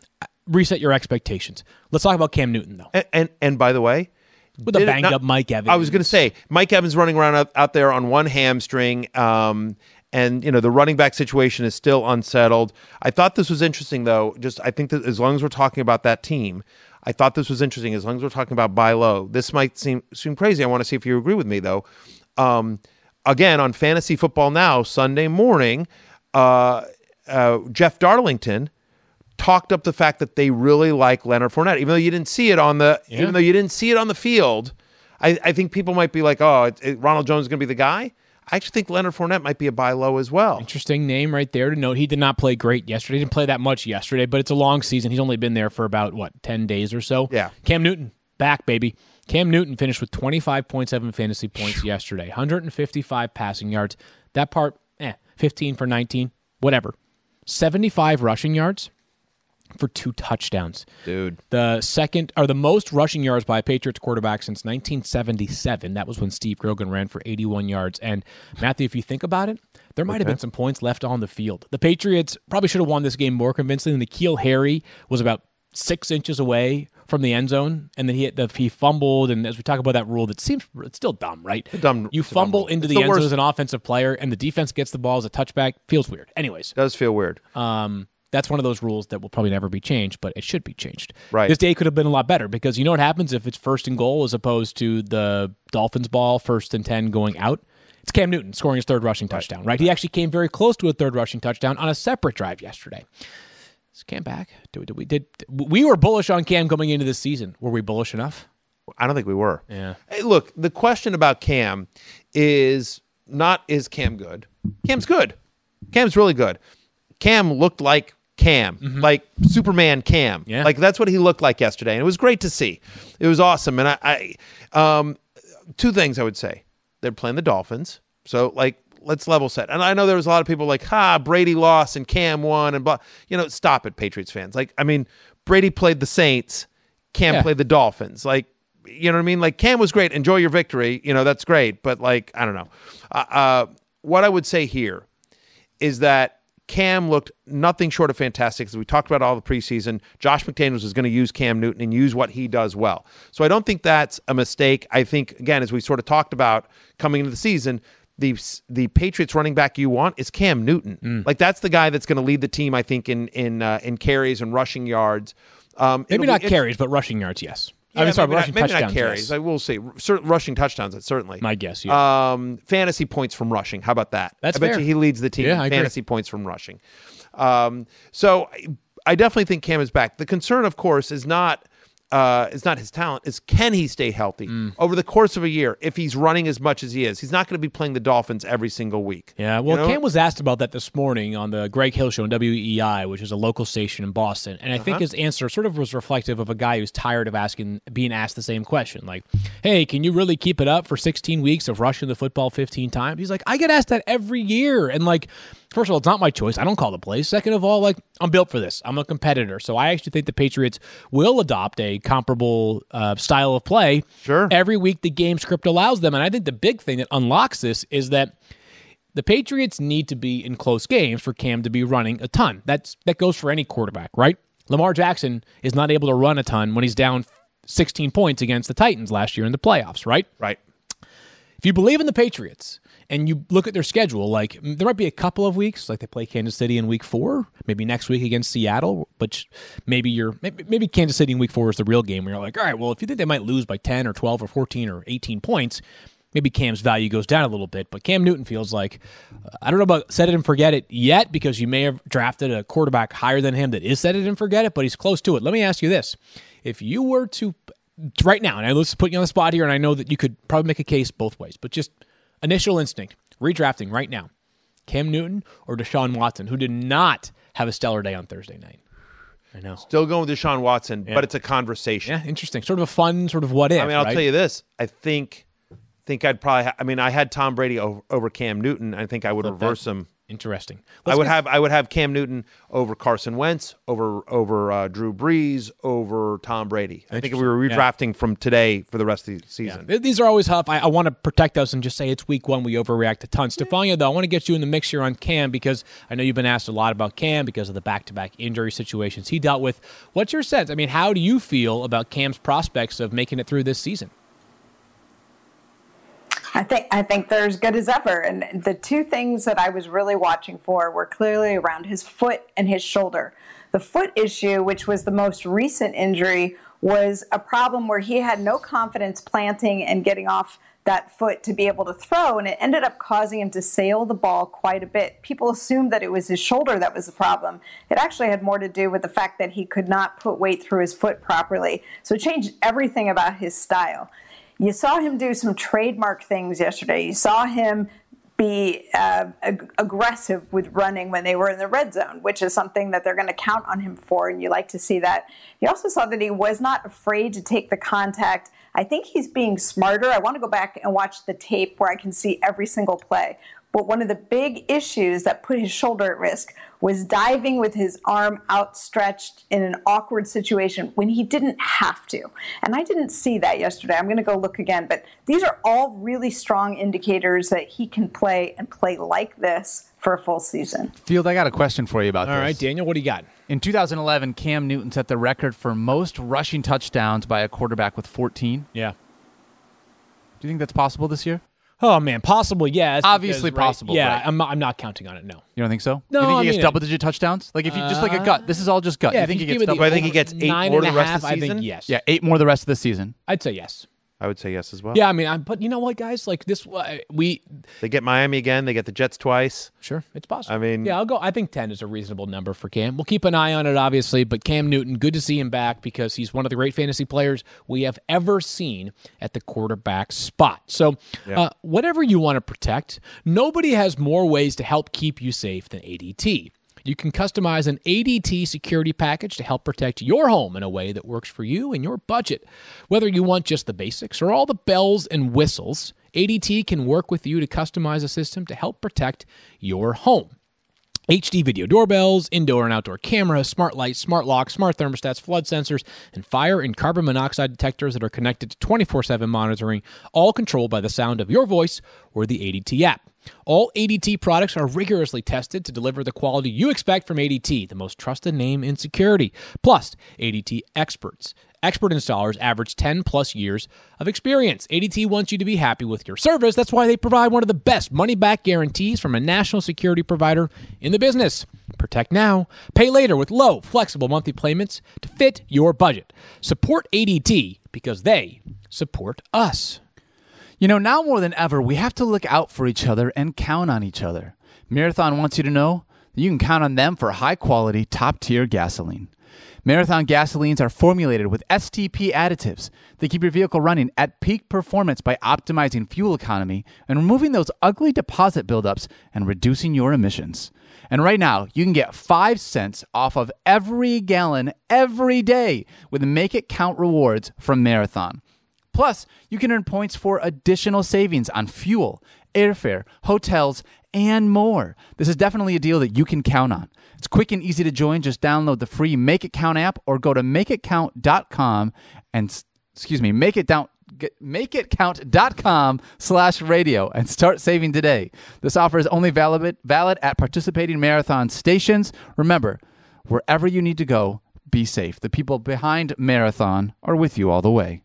reset your expectations. Let's talk about Cam Newton, though. And and, and by the way, with a banged up Mike Evans. I was going to say, Mike Evans running around out, out there on one hamstring, um, and you know the running back situation is still unsettled. I thought this was interesting, though. Just I think that as long as we're talking about that team, I thought this was interesting. As long as we're talking about buy low, this might seem seem crazy. I want to see if you agree with me, though. Um, again, on Fantasy Football Now, Sunday morning, uh, uh, Jeff Darlington talked up the fact that they really like Leonard Fournette, even though you didn't see it on the, yeah. even though you didn't see it on the field. I, I think people might be like, "Oh, it, it, Ronald Jones is going to be the guy." I actually think Leonard Fournette might be a buy low as well. Interesting name right there to note. He did not play great yesterday. He didn't play that much yesterday, but it's a long season. He's only been there for about, what, ten days or so? Yeah. Cam Newton, back, baby. Cam Newton finished with twenty-five point seven fantasy points yesterday, one hundred fifty-five passing yards. That part, eh, fifteen for nineteen, whatever. seventy-five rushing yards for two touchdowns. Dude. The second, or the most rushing yards by a Patriots quarterback since nineteen seventy-seven. That was when Steve Grogan ran for eighty-one yards. And Matthew, if you think about it, there might okay. have been some points left on the field. The Patriots probably should have won this game more convincingly. N'Keal Harry was about six inches away from the end zone, and then he the, he fumbled. And as we talk about that rule, that seems it's still dumb, right? Dumb. You fumble dumb into it's the, the end worst. zone as an offensive player, and the defense gets the ball as a touchback. Feels weird. Anyways, it does feel weird. Um. That's one of those rules that will probably never be changed, but it should be changed. Right. This day could have been a lot better because you know what happens if it's first and goal as opposed to the Dolphins ball, first and ten going out? It's Cam Newton scoring his third rushing touchdown, right? He actually came very close to a third rushing touchdown on a separate drive yesterday. Is Cam back? Did we, did we, did, we were bullish on Cam coming into this season. Were we bullish enough? I don't think we were. Yeah. Hey, look, the question about Cam is not is Cam good? Cam's good. Cam's really good. Cam looked like Cam, mm-hmm. like Superman Cam. Yeah. Like that's what he looked like yesterday. And it was great to see. It was awesome. And I, I um, two things I would say. they're playing the Dolphins. So, like, let's level set. And I know there was a lot of people like, ha, Brady lost and Cam won and blah. You know, stop it, Patriots fans. Like, I mean, Brady played the Saints, Cam Yeah. played the Dolphins. Like, you know what I mean? Like, Cam was great. Enjoy your victory. You know, that's great. But, like, I don't know. Uh, uh, what I would say here is that Cam looked nothing short of fantastic. As we talked about all the preseason, Josh McDaniels is going to use Cam Newton and use what he does well. So I don't think that's a mistake. I think, again, as we sort of talked about coming into the season, the the Patriots running back you want is Cam Newton. Mm. Like, that's the guy that's going to lead the team, I think, in in uh, in carries and rushing yards. Um, Maybe it'll not be- it's- carries, but rushing yards, yes. Yeah, I mean, sorry, maybe rushing not, maybe touchdowns, not carries. yes. I will say certain rushing touchdowns. Certainly, My guess, yeah. Um, fantasy points from rushing. How about that? That's I bet fair. you he leads the team Yeah, in I agree. fantasy points from rushing. Um, so I, I definitely think Cam is back. The concern, of course, is not uh, is not his talent. Is can he stay healthy Mm. over the course of a year? If he's running as much as he is, he's not going to be playing the Dolphins every single week. Yeah, well, You know? Cam was asked about that this morning on the Greg Hill Show on W E I, which is a local station in Boston, and I Uh-huh. think his answer sort of was reflective of a guy who's tired of asking, being asked the same question, like, "Hey, can you really keep it up for sixteen weeks of rushing the football fifteen times?" He's like, "I get asked that every year," and like, first of all, it's not my choice. I don't call the plays. Second of all, like, I'm built for this. I'm a competitor, so I actually think the Patriots will adopt a comparable uh, style of play. Sure. Every week the game script allows them, and I think the big thing that unlocks this is that the Patriots need to be in close games for Cam to be running a ton. That's that goes for any quarterback, right? Lamar Jackson is not able to run a ton when he's down sixteen points against the Titans last year in the playoffs, right? Right. If you believe in the Patriots and you look at their schedule, like there might be a couple of weeks, like they play Kansas City in week four, maybe next week against Seattle, which maybe you're maybe, maybe Kansas City in week four is the real game where you're like, all right, well, if you think they might lose by ten or twelve or fourteen or eighteen points, maybe Cam's value goes down a little bit. But Cam Newton feels like, uh, I don't know about set it and forget it yet, because you may have drafted a quarterback higher than him that is set it and forget it, but he's close to it. Let me ask you this. If you were to, right now, and I let's put you on the spot here, and I know that you could probably make a case both ways, but just initial instinct, redrafting right now, Cam Newton or Deshaun Watson, who did not have a stellar day on Thursday night. I know. Still going with Deshaun Watson, Yeah. but it's a conversation. Yeah, interesting. Sort of a fun, sort of what if. I mean, I'll right? tell you this. I think think I'd probably. Ha- I mean, I had Tom Brady over, over Cam Newton. I think I would reverse him. Interesting. I Let's would get- have I would have Cam Newton over Carson Wentz, over over uh, Drew Brees, over Tom Brady. I think if we were Yeah. redrafting from today for the rest of the Yeah. season. Th- These are always tough. I, I want to protect us and just say it's week one. We overreact a ton. Stefania, though, I want to get you in the mix here on Cam because I know you've been asked a lot about Cam because of the back-to-back injury situations he dealt with. What's your sense? I mean, how do you feel about Cam's prospects of making it through this season? I think I think they're as good as ever. And the two things that I was really watching for were clearly around his foot and his shoulder. The foot issue, which was the most recent injury, was a problem where he had no confidence planting and getting off that foot to be able to throw, and it ended up causing him to sail the ball quite a bit. People assumed that it was his shoulder that was the problem. It actually had more to do with the fact that he could not put weight through his foot properly. So it changed everything about his style. You saw him do some trademark things yesterday. You saw him be uh, ag- aggressive with running when they were in the red zone, which is something that they're going to count on him for, and you like to see that. You also saw that he was not afraid to take the contact. I think he's being smarter. I want to go back and watch the tape where I can see every single play. But one of the big issues that put his shoulder at risk was diving with his arm outstretched in an awkward situation when he didn't have to. And I didn't see that yesterday. I'm going to go look again. But these are all really strong indicators that he can play and play like this for a full season. Field, I got a question for you about All this. right, Daniel, what do you got? In two thousand eleven, Cam Newton set the record for most rushing touchdowns by a quarterback with fourteen. Yeah. Do you think that's possible this year? Oh, man, possible, yes. Obviously because, right, possible, Yeah, right. I'm, not, I'm not counting on it, no. You don't think so? No, You think I he gets mean, double-digit touchdowns? Like if you just like a gut. This is all just gut. Yeah, you if think you he give gets it the double? I think he gets eight nine more and the a rest of half, the I season? think yes. Yeah, eight more the rest of the season. I'd say yes. I would say yes as well. Yeah, I mean, I'm, but you know what, guys? Like this, uh, we They get Miami again. They get the Jets twice. sure it's possible. I mean- yeah, I'll go. I think ten is a reasonable number for Cam. We'll keep an eye on it, obviously. But Cam Newton, good to see him back because he's one of the great fantasy players we have ever seen at the quarterback spot. So, uh, whatever you want to protect, nobody has more ways to help keep you safe than A D T. You can customize an A D T security package to help protect your home in a way that works for you and your budget. Whether you want just the basics or all the bells and whistles, A D T can work with you to customize a system to help protect your home. H D video doorbells, indoor and outdoor cameras, smart lights, smart locks, smart thermostats, flood sensors, and fire and carbon monoxide detectors that are connected to twenty-four seven monitoring, all controlled by the sound of your voice or the A D T app. All A D T products are rigorously tested to deliver the quality you expect from A D T, the most trusted name in security. Plus, A D T experts. Expert installers average ten plus years of experience. A D T wants you to be happy with your service. That's why they provide one of the best money-back guarantees from a national security provider in the business. Protect now, pay later with low, flexible monthly payments to fit your budget. Support A D T because they support us. You know, now more than ever, we have to look out for each other and count on each other. Marathon wants you to know that you can count on them for high-quality, top-tier gasoline. Marathon gasolines are formulated with S T P additives. They keep your vehicle running at peak performance by optimizing fuel economy and removing those ugly deposit buildups and reducing your emissions. And right now, you can get five cents off of every gallon every day with Make It Count rewards from Marathon. Plus, you can earn points for additional savings on fuel, airfare, hotels, and more. This is definitely a deal that you can count on. It's quick and easy to join. Just download the free Make It Count app or go to make it count dot com and, excuse me, make it down. make it count dot com slash radio and start saving today. This offer is only valid, valid at participating Marathon stations. Remember, wherever you need to go, be safe. The people behind Marathon are with you all the way.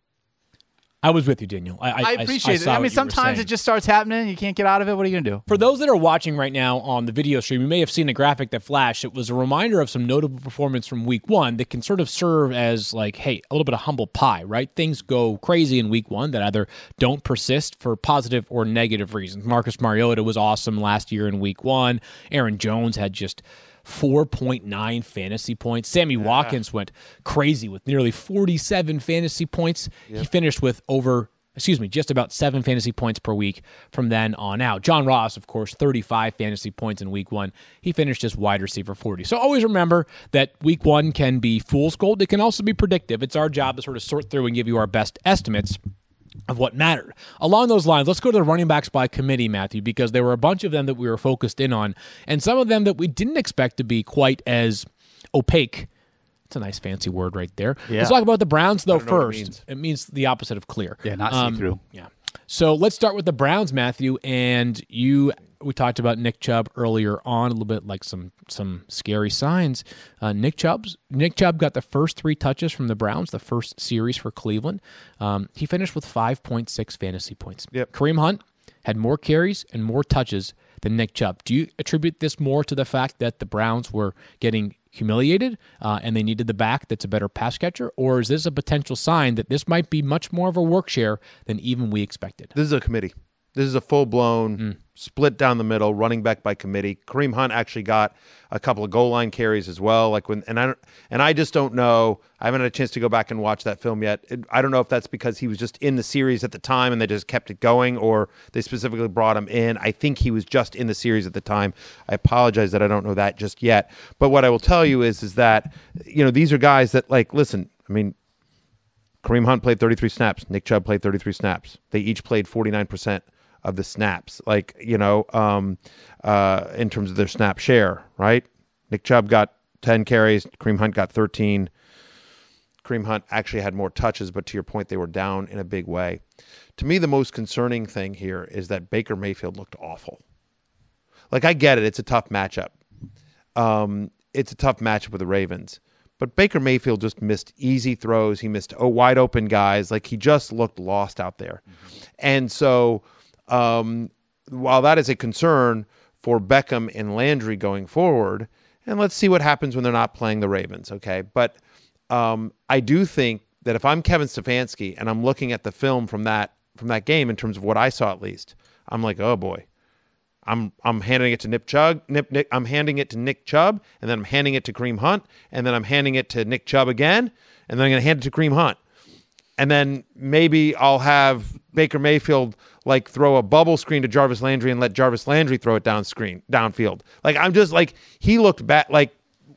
I was with you, Daniel. I, I, I appreciate I, I it. saw I mean, what you were sometimes saying. it just starts happening. You can't get out of it. What are you going to do? For those that are watching right now on the video stream, you may have seen a graphic that flashed. It was a reminder of some notable performance from week one that can sort of serve as like, hey, a little bit of humble pie, right? Things go crazy in week one that either don't persist for positive or negative reasons. Marcus Mariota was awesome last year in week one. Aaron Jones had just four point nine fantasy points. Sammy yeah. Watkins went crazy with nearly forty-seven fantasy points. Yep. He finished with over, excuse me, just about seven fantasy points per week from then on out. John Ross, of course, thirty-five fantasy points in week one. He finished as wide receiver forty. So always remember that week one can be fool's gold. It can also be predictive. It's our job to sort of sort through and give you our best estimates of what mattered. Along those lines, let's go to the running backs by committee, Matthew, because there were a bunch of them that we were focused in on, and some of them that we didn't expect to be quite as opaque. It's a nice fancy word right there. Yeah. Let's talk about the Browns, though, I don't know what it first. means. It means the opposite of clear. Yeah, not Um, see-through. Yeah. So let's start with the Browns, Matthew, and you. We talked about Nick Chubb earlier on, a little bit like some some scary signs. Uh, Nick Chubb's Nick Chubb got the first three touches from the Browns, the first series for Cleveland. Um, he finished with five point six fantasy points. Yep. Kareem Hunt had more carries and more touches than Nick Chubb. Do you attribute this more to the fact that the Browns were getting humiliated uh, and they needed the back that's a better pass catcher, or is this a potential sign that this might be much more of a work share than even we expected? This is a committee. This is a full-blown mm. split down the middle, running back by committee. Kareem Hunt actually got a couple of goal line carries as well. Like when, and I and I just don't know. I haven't had a chance to go back and watch that film yet. It, I don't know if that's because he was just in the series at the time and they just kept it going, or they specifically brought him in. I think he was just in the series at the time. I apologize that I don't know that just yet. But what I will tell you is, is that you know these are guys that like listen. I mean, Kareem Hunt played thirty-three snaps. Nick Chubb played thirty-three snaps. They each played forty-nine percent. Of the snaps, like, you know, um, uh, in terms of their snap share, right? Nick Chubb got ten carries. Kareem Hunt got thirteen. Kareem Hunt actually had more touches, but to your point, they were down in a big way. To me, the most concerning thing here is that Baker Mayfield looked awful. Like, I get it. It's a tough matchup. Um, it's a tough matchup with the Ravens. But Baker Mayfield just missed easy throws. He missed oh, wide open guys. Like, he just looked lost out there. Mm-hmm. And so... Um, while that is a concern for Beckham and Landry going forward, and let's see what happens when they're not playing the Ravens, okay? But um, I do think that if I'm Kevin Stefanski and I'm looking at the film from that from that game in terms of what I saw at least, I'm like, oh boy, I'm I'm handing it to Nick Chubb, Nip, Nick, I'm handing it to Nick Chubb, and then I'm handing it to Kareem Hunt, and then I'm handing it to Nick Chubb again, and then I'm going to hand it to Kareem Hunt. And then maybe I'll have Baker Mayfield like throw a bubble screen to Jarvis Landry and let Jarvis Landry throw it down screen downfield. Like I'm just like he looked bad. Like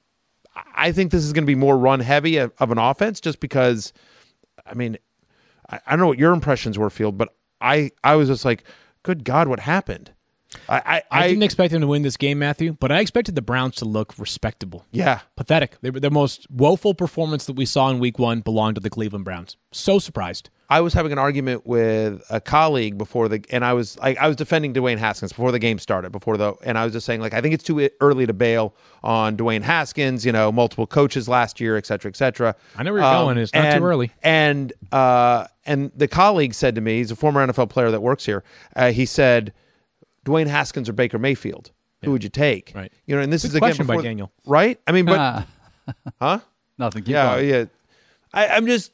I think this is going to be more run heavy of, of an offense, just because. I mean, I, I don't know what your impressions were, Field, but I I was just like, good God, what happened? I I, I didn't expect them to win this game, Matthew, but I expected the Browns to look respectable. yeah. Pathetic. They were the most woeful performance that we saw in week one belonged to the Cleveland Browns. So surprised. I was having an argument with a colleague before the, and I was like, I was defending Dwayne Haskins before the game started, before the, and I was just saying like, I think it's too early to bail on Dwayne Haskins. You know, multiple coaches last year, et cetera, et cetera. I know where you're going. It's not and, too early. And uh, and the colleague said to me, he's a former N F L player that works here. Uh, he said, Dwayne Haskins or Baker Mayfield, who would you take? Right. You know, and this Good is again question by before- Daniel. right? I mean, but Ah, huh? nothing. Keep Yeah, going. yeah. I, I'm just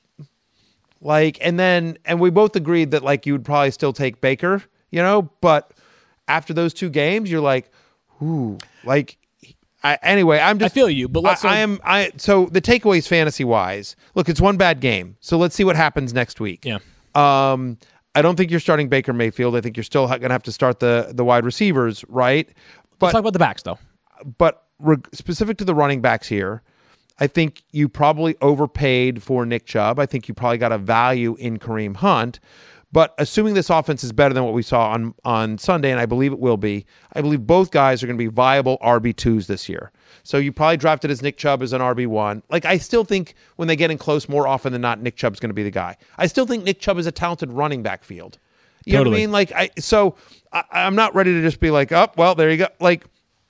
like, and then, and we both agreed that like you would probably still take Baker, you know, but after those two games, you're like, ooh, like, I, anyway, I'm just, I feel you, but let's I, I am, I, so the takeaways fantasy wise, look, it's one bad game. So let's see what happens next week. Yeah. Um, I don't think you're starting Baker Mayfield. I think you're still going to have to start the, the wide receivers, right? But, Let's talk about the backs, though. but reg- specific to the running backs here, I think you probably overpaid for Nick Chubb. I think you probably got a value in Kareem Hunt. But assuming this offense is better than what we saw on, on Sunday, and I believe it will be, I believe both guys are going to be viable R B twos this year. So you probably drafted as Nick Chubb as an R B one. Like, I still think when they get in close more often than not, Nick Chubb's going to be the guy. I still think Nick Chubb is a talented running back field. You know what I Totally. mean? Like, I so I, I'm not ready to just be like, oh, well, there you go. Like,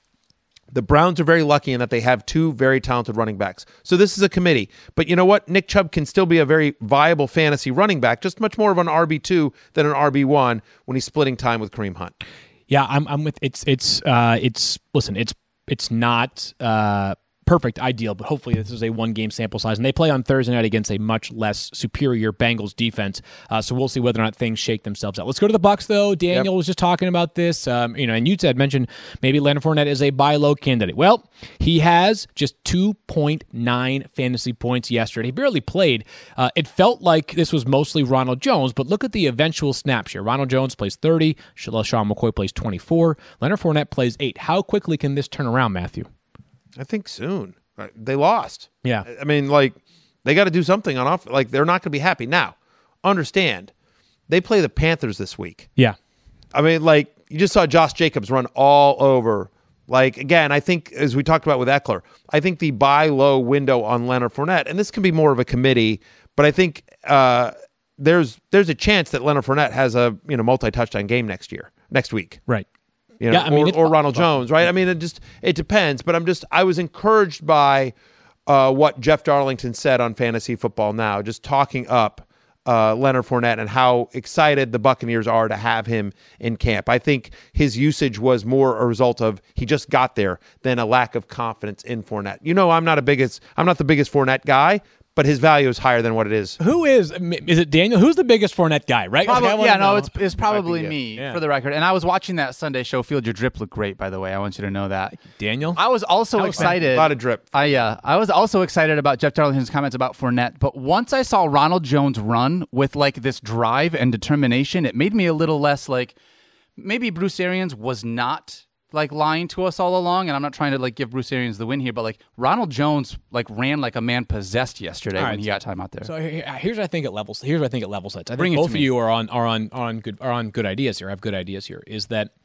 the Browns are very lucky in that they have two very talented running backs. So this is a committee. But you know what? Nick Chubb can still be a very viable fantasy running back, just much more of an R B two than an R B one when he's splitting time with Kareem Hunt. Yeah, I'm. I'm with. It's. It's. Uh. It's. Listen. It's. It's not. Uh. Perfect, ideal, but hopefully this is a one-game sample size. And they play on Thursday night against a much less superior Bengals defense, uh, so we'll see whether or not things shake themselves out. Let's go to the Bucs, though. Daniel Yep. was just talking about this, um, you know, and you said mentioned maybe Leonard Fournette is a buy low candidate. Well, he has just two point nine fantasy points yesterday. He barely played. Uh, it felt like this was mostly Ronald Jones, but look at the eventual snaps here. Ronald Jones plays thirty. LaShawn McCoy plays twenty-four. Leonard Fournette plays eight. How quickly can this turn around, Matthew? I think soon. Right. They lost. Yeah. I mean, like, they got to do something on off. Like, they're not going to be happy. Now, understand, they play the Panthers this week. Yeah. I mean, like, you just saw Josh Jacobs run all over. Like, again, I think, as we talked about with Eckler, I think the buy low window on Leonard Fournette, and this can be more of a committee, but I think uh, there's there's a chance that Leonard Fournette has a you know multi-touchdown game next year, next week. Right. You know, Yeah, I mean, or, it's or po- Ronald Jones, right? I mean, it just it depends. But I'm just I was encouraged by uh, what Jeff Darlington said on Fantasy Football Now, just talking up uh, Leonard Fournette and how excited the Buccaneers are to have him in camp. I think his usage was more a result of he just got there than a lack of confidence in Fournette. You know, I'm not a biggest I'm not the biggest Fournette guy, but his value is higher than what it is. Who is is it Daniel? Who's the biggest Fournette guy, right? Probably, Okay, I wanna yeah, no, know. it's it's probably yeah. me Yeah. for the record. And I was watching that Sunday show. Field Your Drip looked great, by the way. I want you to know that. Daniel. I was also was excited. A lot of drip. I yeah, I was also excited about Jeff Darlington's comments about Fournette. But once I saw Ronald Jones run with like this drive and determination, it made me a little less like maybe Bruce Arians was not like lying to us all along. And I'm not trying to like give Bruce Arians the win here, but like Ronald Jones like ran like a man possessed yesterday All when right, he got time out there. So here- here's what I think it levels. Here's what I think it level sets. I think Bring it both to of me. you are on are on are on good are on good ideas here. Have good ideas here. Is that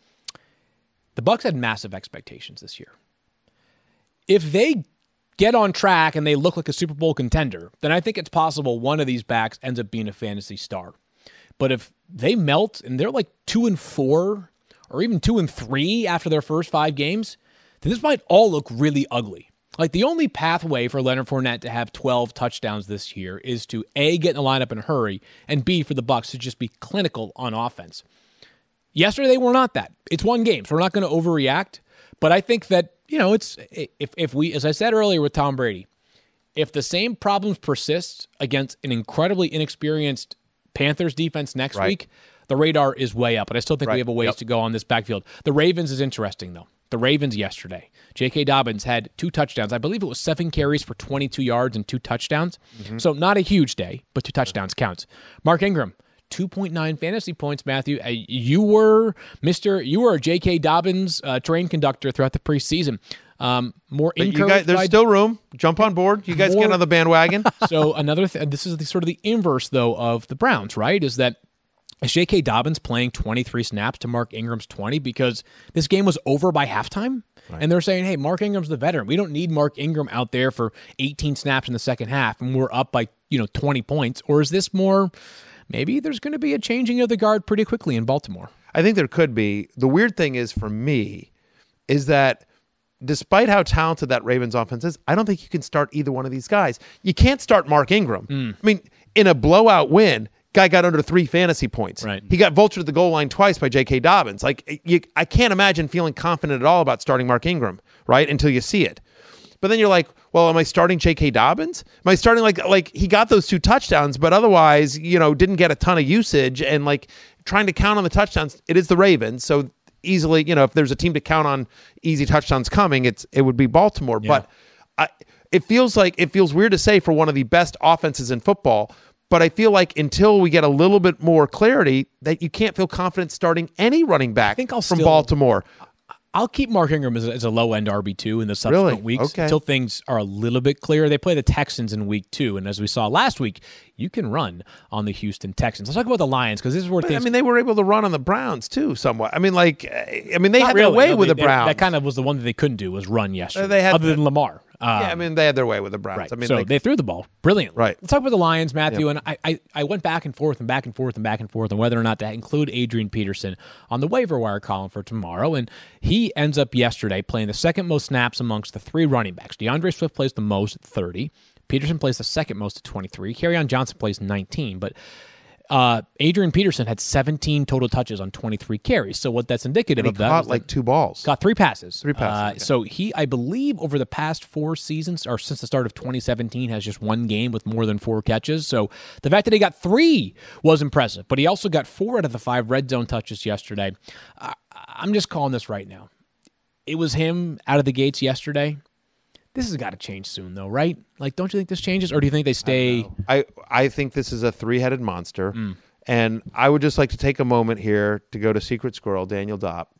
the Bucs had massive expectations this year. If they get on track and they look like a Super Bowl contender, then I think it's possible one of these backs ends up being a fantasy star. But if they melt and they're like two and four or even two and three after their first five games, then this might all look really ugly. Like the only pathway for Leonard Fournette to have twelve touchdowns this year is to A, get in the lineup in a hurry, and B, for the Bucs to just be clinical on offense. Yesterday they were not that. It's one game, so we're not going to overreact. But I think that, you know, it's if if we, as I said earlier with Tom Brady, if the same problems persist against an incredibly inexperienced Panthers defense next Right. week, the radar is way up. And I still think Right. we have a ways Yep. to go on this backfield. The Ravens is interesting, though. The Ravens yesterday. J K. Dobbins had two touchdowns. I believe it was seven carries for twenty-two yards and two touchdowns. Mm-hmm. So not a huge day, but two touchdowns counts. Mark Ingram, two point nine fantasy points, Matthew. Uh, you were Mister You were a J K. Dobbins uh, train conductor throughout the preseason. Um, more But you encouraged guys, there's by- still room. Jump on board. You guys More- get on the bandwagon. So another th- this is the sort of the inverse though of the Browns, right? Is that Is J K. Dobbins playing twenty-three snaps to Mark Ingram's twenty because this game was over by halftime? Right. And they're saying, hey, Mark Ingram's the veteran. We don't need Mark Ingram out there for eighteen snaps in the second half, and we're up by, you know, twenty points. Or is this more, maybe there's going to be a changing of the guard pretty quickly in Baltimore? I think there could be. The weird thing is, for me, is that despite how talented that Ravens offense is, I don't think you can start either one of these guys. You can't start Mark Ingram. Mm. I mean, in a blowout win, guy got under three fantasy points. Right. He got vultured at the goal line twice by J K. Dobbins. Like, you, I can't imagine feeling confident at all about starting Mark Ingram, right, until you see it. But then you're like, well, am I starting J K. Dobbins? Am I starting like like he got those two touchdowns, but otherwise, you know, didn't get a ton of usage, and like trying to count on the touchdowns. It is the Ravens, so easily, you know, if there's a team to count on easy touchdowns coming, it's it would be Baltimore. Yeah. But I, it feels like it feels weird to say for one of the best offenses in football. But I feel like until we get a little bit more clarity, that you can't feel confident starting any running back I think I'll from still, Baltimore. I'll keep Mark Ingram as a, as a low-end R B two in the subsequent Really? weeks Okay. until things are a little bit clearer. They play the Texans in week two, and as we saw last week, you can run on the Houston Texans. Let's talk about the Lions, because this is where But, things... I mean, they were able to run on the Browns too, somewhat. I mean, like, I mean, they Not had really. their way No, with they- the they- Browns. That kind of was the one that they couldn't do, was run yesterday, they had other the- than Lamar. Um, yeah, I mean, they had their way with the Browns. Right. I mean, so like, they threw the ball brilliantly. Right. Let's talk about the Lions, Matthew. And I, I, I went back and forth and back and forth and back and forth on whether or not to include Adrian Peterson on the waiver wire column for tomorrow. And he ends up yesterday playing the second most snaps amongst the three running backs. DeAndre Swift plays the most at thirty. Peterson plays the second most at twenty-three. Kerryon Johnson plays nineteen. But uh, Adrian Peterson had seventeen total touches on twenty-three carries. So what that's indicative he of that caught is like that- two balls. Got three passes. Three passes, Uh, okay. So he, I believe, over the past four seasons, or since the start of twenty seventeen, has just one game with more than four catches. So the fact that he got three was impressive. But he also got four out of the five red zone touches yesterday. Uh, I'm just calling this right now. It was him out of the gates yesterday. This has got to change soon, though, right? Like, don't you think this changes, or do you think they stay? I, I think this is a three-headed monster. Mm. And I would just like to take a moment here to go to Secret Squirrel, Daniel Dopp.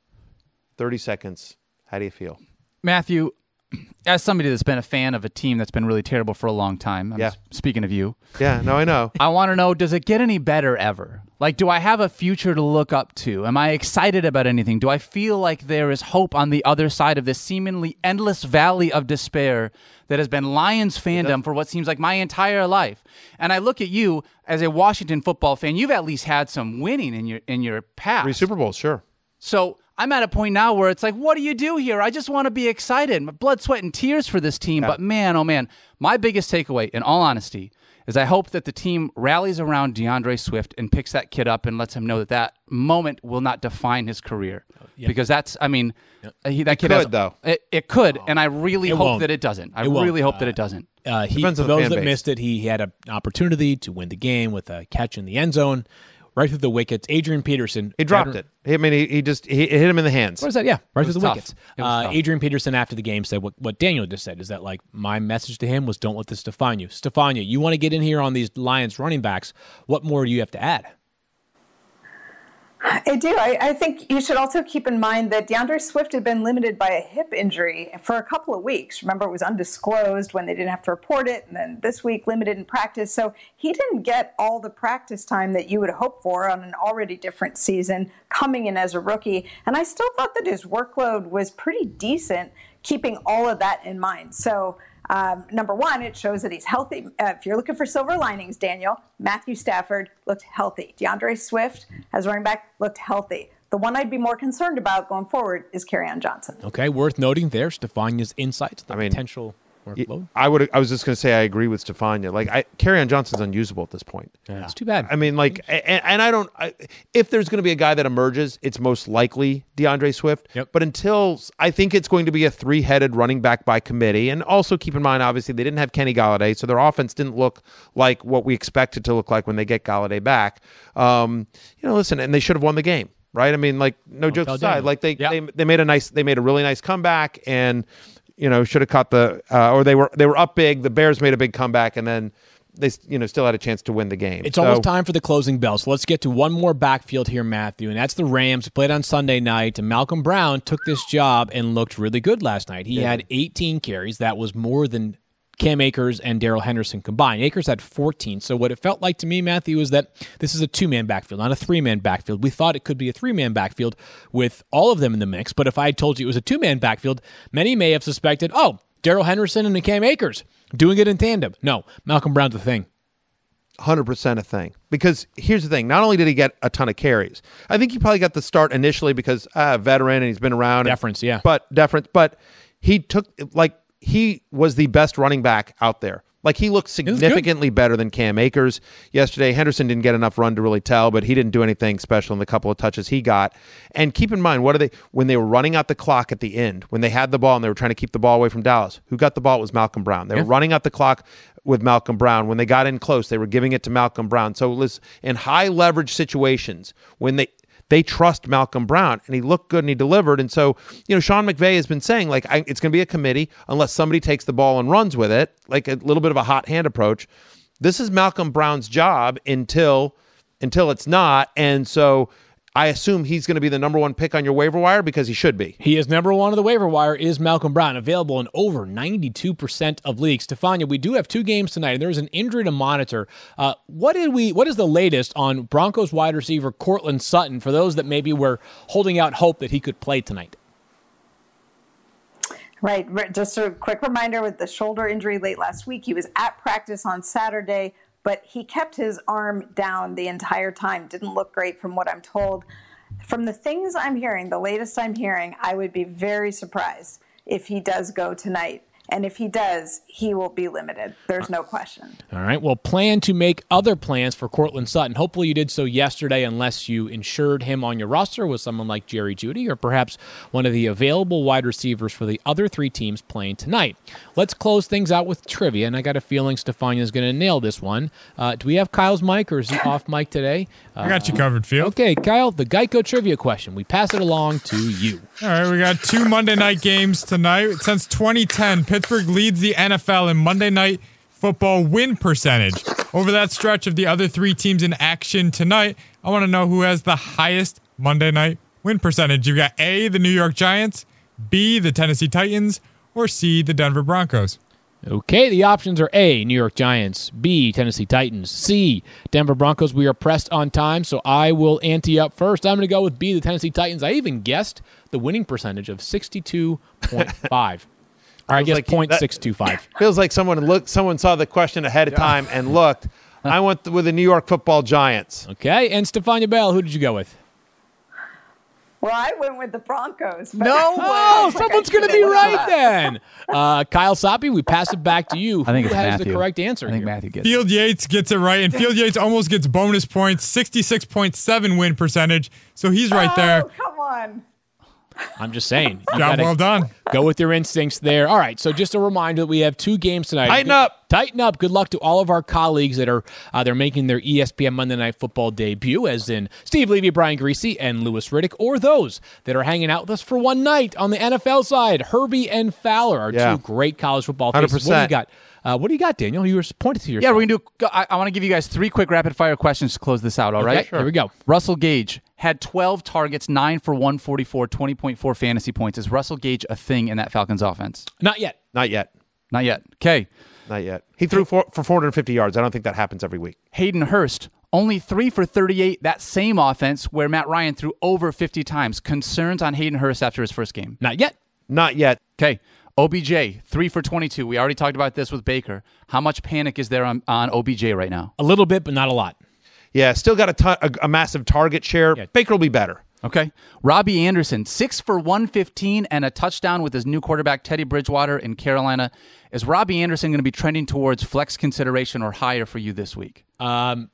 thirty seconds. How do you feel? Matthew, as somebody that's been a fan of a team that's been really terrible for a long time, I'm Yeah. s- speaking of you, Yeah, no, I know. I want to know, does it get any better ever? Like, do I have a future to look up to? Am I excited about anything? Do I feel like there is hope on the other side of this seemingly endless valley of despair that has been Lions fandom for what seems like my entire life? And I look at you as a Washington football fan. You've at least had some winning in your in your past. Three Super Bowls, sure. So I'm at a point now where it's like, what do you do here? I just want to be excited. My blood, sweat, and tears for this team. Yeah. But man, oh man, my biggest takeaway, in all honesty, is I hope that the team rallies around DeAndre Swift and picks that kid up and lets him know that that moment will not define his career. Yeah. Because that's, I mean, uh, he, that It kid could, has, though. It, it could, and I really It hope won't. that it doesn't. I It won't. really hope Uh, that it doesn't. Uh, he, Depends for on the those fan that base. missed it, he had an opportunity to win the game with a catch in the end zone, right through the wickets. Adrian Peterson. He dropped veteran- it. I mean, he, he just he, it hit him in the hands. What is that? Yeah, right was through the tough. wickets. It was Uh, tough. Adrian Peterson after the game said what, what Daniel just said, is that like my message to him was don't let this define you. Stefania, you want to get in here on these Lions running backs. What more do you have to add? I do. I, I think you should also keep in mind that DeAndre Swift had been limited by a hip injury for a couple of weeks. Remember, it was undisclosed when they didn't have to report it, and then this week limited in practice. So he didn't get all the practice time that you would hope for on an already different season coming in as a rookie. And I still thought that his workload was pretty decent, keeping all of that in mind. So Um, number one, it shows that he's healthy. Uh, if you're looking for silver linings, Daniel, Matthew Stafford looked healthy. DeAndre Swift, as running back, looked healthy. The one I'd be more concerned about going forward is Kerryon Johnson. Okay, worth noting there, Stefania's insights, the I mean, potential workload. I would. I was just going to say I agree with Stefania. Like, I, Kerryon Johnson's unusable at this point. Yeah. It's too bad. I mean, like, and, and I don't. I, if there's going to be a guy that emerges, it's most likely DeAndre Swift. Yep. But until I think it's going to be a three-headed running back by committee, and also keep in mind, obviously, they didn't have Kenny Galladay, so their offense didn't look like what we expect it to look like when they get Galladay back. Um, you know, listen, and they should have won the game, right? I mean, like, no jokes tell aside, Daniel. like they, Yeah. they they made a nice, they made a really nice comeback, and you know, should have caught the, uh, or they were they were up big. The Bears made a big comeback, and then they, you know, still had a chance to win the game. It's So- almost time for the closing bell. So let's get to one more backfield here, Matthew, and that's the Rams. Played on Sunday night, and Malcolm Brown took this job and looked really good last night. He had eighteen carries. That was more than Cam Akers and Darrell Henderson combined. Akers had fourteen. So what it felt like to me, Matthew, is that this is a two-man backfield, not a three-man backfield. We thought it could be a three-man backfield with all of them in the mix. But if I had told you it was a two-man backfield, many may have suspected, oh, Darrell Henderson and Cam Akers doing it in tandem. No, Malcolm Brown's a thing. one hundred percent a thing. Because here's the thing. Not only did he get a ton of carries, I think he probably got the start initially because uh, veteran and he's been around. Deference, and, yeah. But deference. But he took, like, he was the best running back out there. Like, he looked significantly better than Cam Akers yesterday. Henderson didn't get enough run to really tell, but he didn't do anything special in the couple of touches he got. And keep in mind, what are they, when they were running out the clock at the end, when they had the ball and they were trying to keep the ball away from Dallas, who got the ball was Malcolm Brown. They yeah. were running out the clock with Malcolm Brown. When they got in close, they were giving it to Malcolm Brown. So listen, in high leverage situations, when they, they trust Malcolm Brown, and he looked good and he delivered. And so, you know, Sean McVay has been saying, like, I, it's going to be a committee unless somebody takes the ball and runs with it, like a little bit of a hot hand approach. This is Malcolm Brown's job until until it's not. And so I assume he's going to be the number one pick on your waiver wire because he should be. He is number one on the waiver wire is Malcolm Brown, available in over ninety-two percent of leagues. Stefania, we do have two games tonight, and there's an injury to monitor. Uh, what did we? What is the latest on Broncos wide receiver Courtland Sutton for those that maybe were holding out hope that he could play tonight? Right. Just a quick reminder, with the shoulder injury late last week, he was at practice on Saturday, but he kept his arm down the entire time. Didn't look great from what I'm told. From the things I'm hearing, the latest I'm hearing, I would be very surprised if he does go tonight. And if he does, he will be limited. There's no question. All right. Well, plan to make other plans for Courtland Sutton. Hopefully you did so yesterday, unless you insured him on your roster with someone like Jerry Jeudy or perhaps one of the available wide receivers for the other three teams playing tonight. Let's close things out with trivia, and I got a feeling Stefania is going to nail this one. Uh, do we have Kyle's mic, or is he off mic today? Uh, I got you covered, Field. Okay, Kyle, the Geico trivia question. We pass it along to you. All right, we got two Monday night games tonight. Since twenty ten, Pittsburgh leads the N F L in Monday night football win percentage. Over that stretch of the other three teams in action tonight, I want to know who has the highest Monday night win percentage. You got A, the New York Giants, B, the Tennessee Titans, or C, the Denver Broncos. Okay, the options are A, New York Giants, B, Tennessee Titans, C, Denver Broncos. We are pressed on time, so I will ante up first. I'm going to go with B, the Tennessee Titans. I even guessed the winning percentage of sixty-two point five. Or I guess like point six two five. Feels like someone looked. Someone saw the question ahead of time and looked. I went with the New York Football Giants. Okay, and Stefania Bell, who did you go with? Well, I went with the Broncos. But No, oh, someone's going to be right then. Uh, Kyle Soppe, we pass it back to you. I think Who it's has Matthew. the correct answer I think here? Matthew gets it. Field Yates gets it right, and Field Yates almost gets bonus points, sixty-six point seven win percentage. So he's right there. Oh, come on. I'm just saying. You Job gotta well done. Go with your instincts there. All right, so just a reminder that we have two games tonight. Tighten up. Tighten up. Good luck to all of our colleagues that are uh, they're making their E S P N Monday Night Football debut, as in Steve Levy, Brian Greasy, and Louis Riddick, or those that are hanging out with us for one night on the N F L side. Herbie and Fowler are Yeah. two great college football one hundred faces. What do you percent. got? Uh, what do you got, Daniel? You were pointed to yourself. Yeah, we're going to do. I, I want to give you guys three quick rapid fire questions to close this out, all right? Okay, here we go. Russell Gage had twelve targets, nine for one forty-four, twenty point four fantasy points. Is Russell Gage a thing in that Falcons offense? Not yet. Not yet. Not yet. Okay. Not yet. He threw for, for four hundred fifty yards. I don't think that happens every week. Hayden Hurst, only three for thirty-eight, that same offense where Matt Ryan threw over fifty times. Concerns on Hayden Hurst after his first game? Not yet. Not yet. Okay. O B J, three for twenty-two. We already talked about this with Baker. How much panic is there on, on O B J right now? A little bit, but not a lot. Yeah, still got a, ton, a, a massive target share. Yeah. Baker will be better. Okay. Robbie Anderson, six for one fifteen and a touchdown with his new quarterback, Teddy Bridgewater, in Carolina. Is Robbie Anderson going to be trending towards flex consideration or higher for you this week? Um,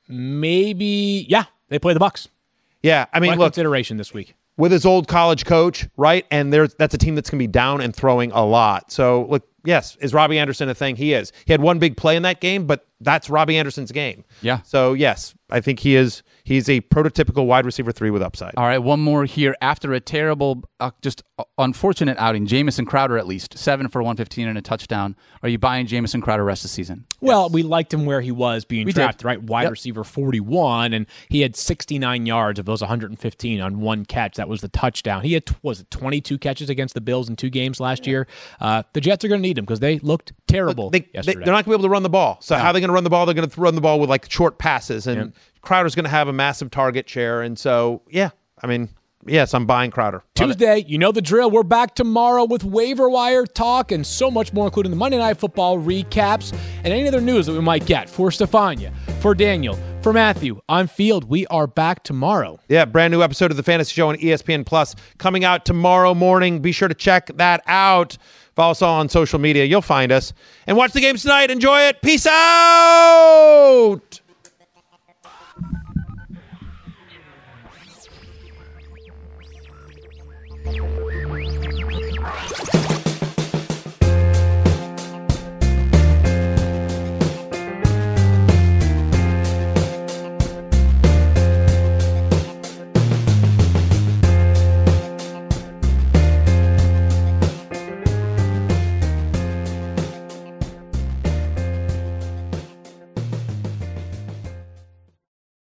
maybe, yeah, they play the Bucks. Yeah, I mean, Flex look, consideration this week. with his old college coach, right? And there's that's a team that's going to be down and throwing a lot. So, look, yes, is Robbie Anderson a thing? He is. He had one big play in that game, but that's Robbie Anderson's game. Yeah. So yes, I think he is. He's a prototypical wide receiver three with upside. All right, one more here. After a terrible, uh, just uh, unfortunate outing, Jamison Crowder at least, seven for one fifteen and a touchdown. Are you buying Jamison Crowder rest of the season? Well, yes. We liked him where he was being we drafted, did. right? Wide yep. receiver forty-one, and he had sixty-nine yards of those one hundred fifteen on one catch. That was the touchdown. He had, was it twenty-two catches against the Bills in two games last year? Uh, the Jets are going to need him because they looked terrible Look, they, yesterday. They, they're not going to be able to run the ball. So no. how are they going to run the ball? They're going to run the ball with like short passes, and yep. Crowder's going to have a massive target share. And so, yeah, I mean, yes, I'm buying Crowder. Love Tuesday, it. you know the drill. We're back tomorrow with waiver wire talk and so much more, including the Monday Night Football recaps and any other news that we might get. For Stefania, for Daniel, for Matthew, on Field, we are back tomorrow. Yeah, brand new episode of The Fantasy Show on E S P N Plus coming out tomorrow morning. Be sure to check that out. Follow us all on social media. You'll find us. And watch the games tonight. Enjoy it. Peace out.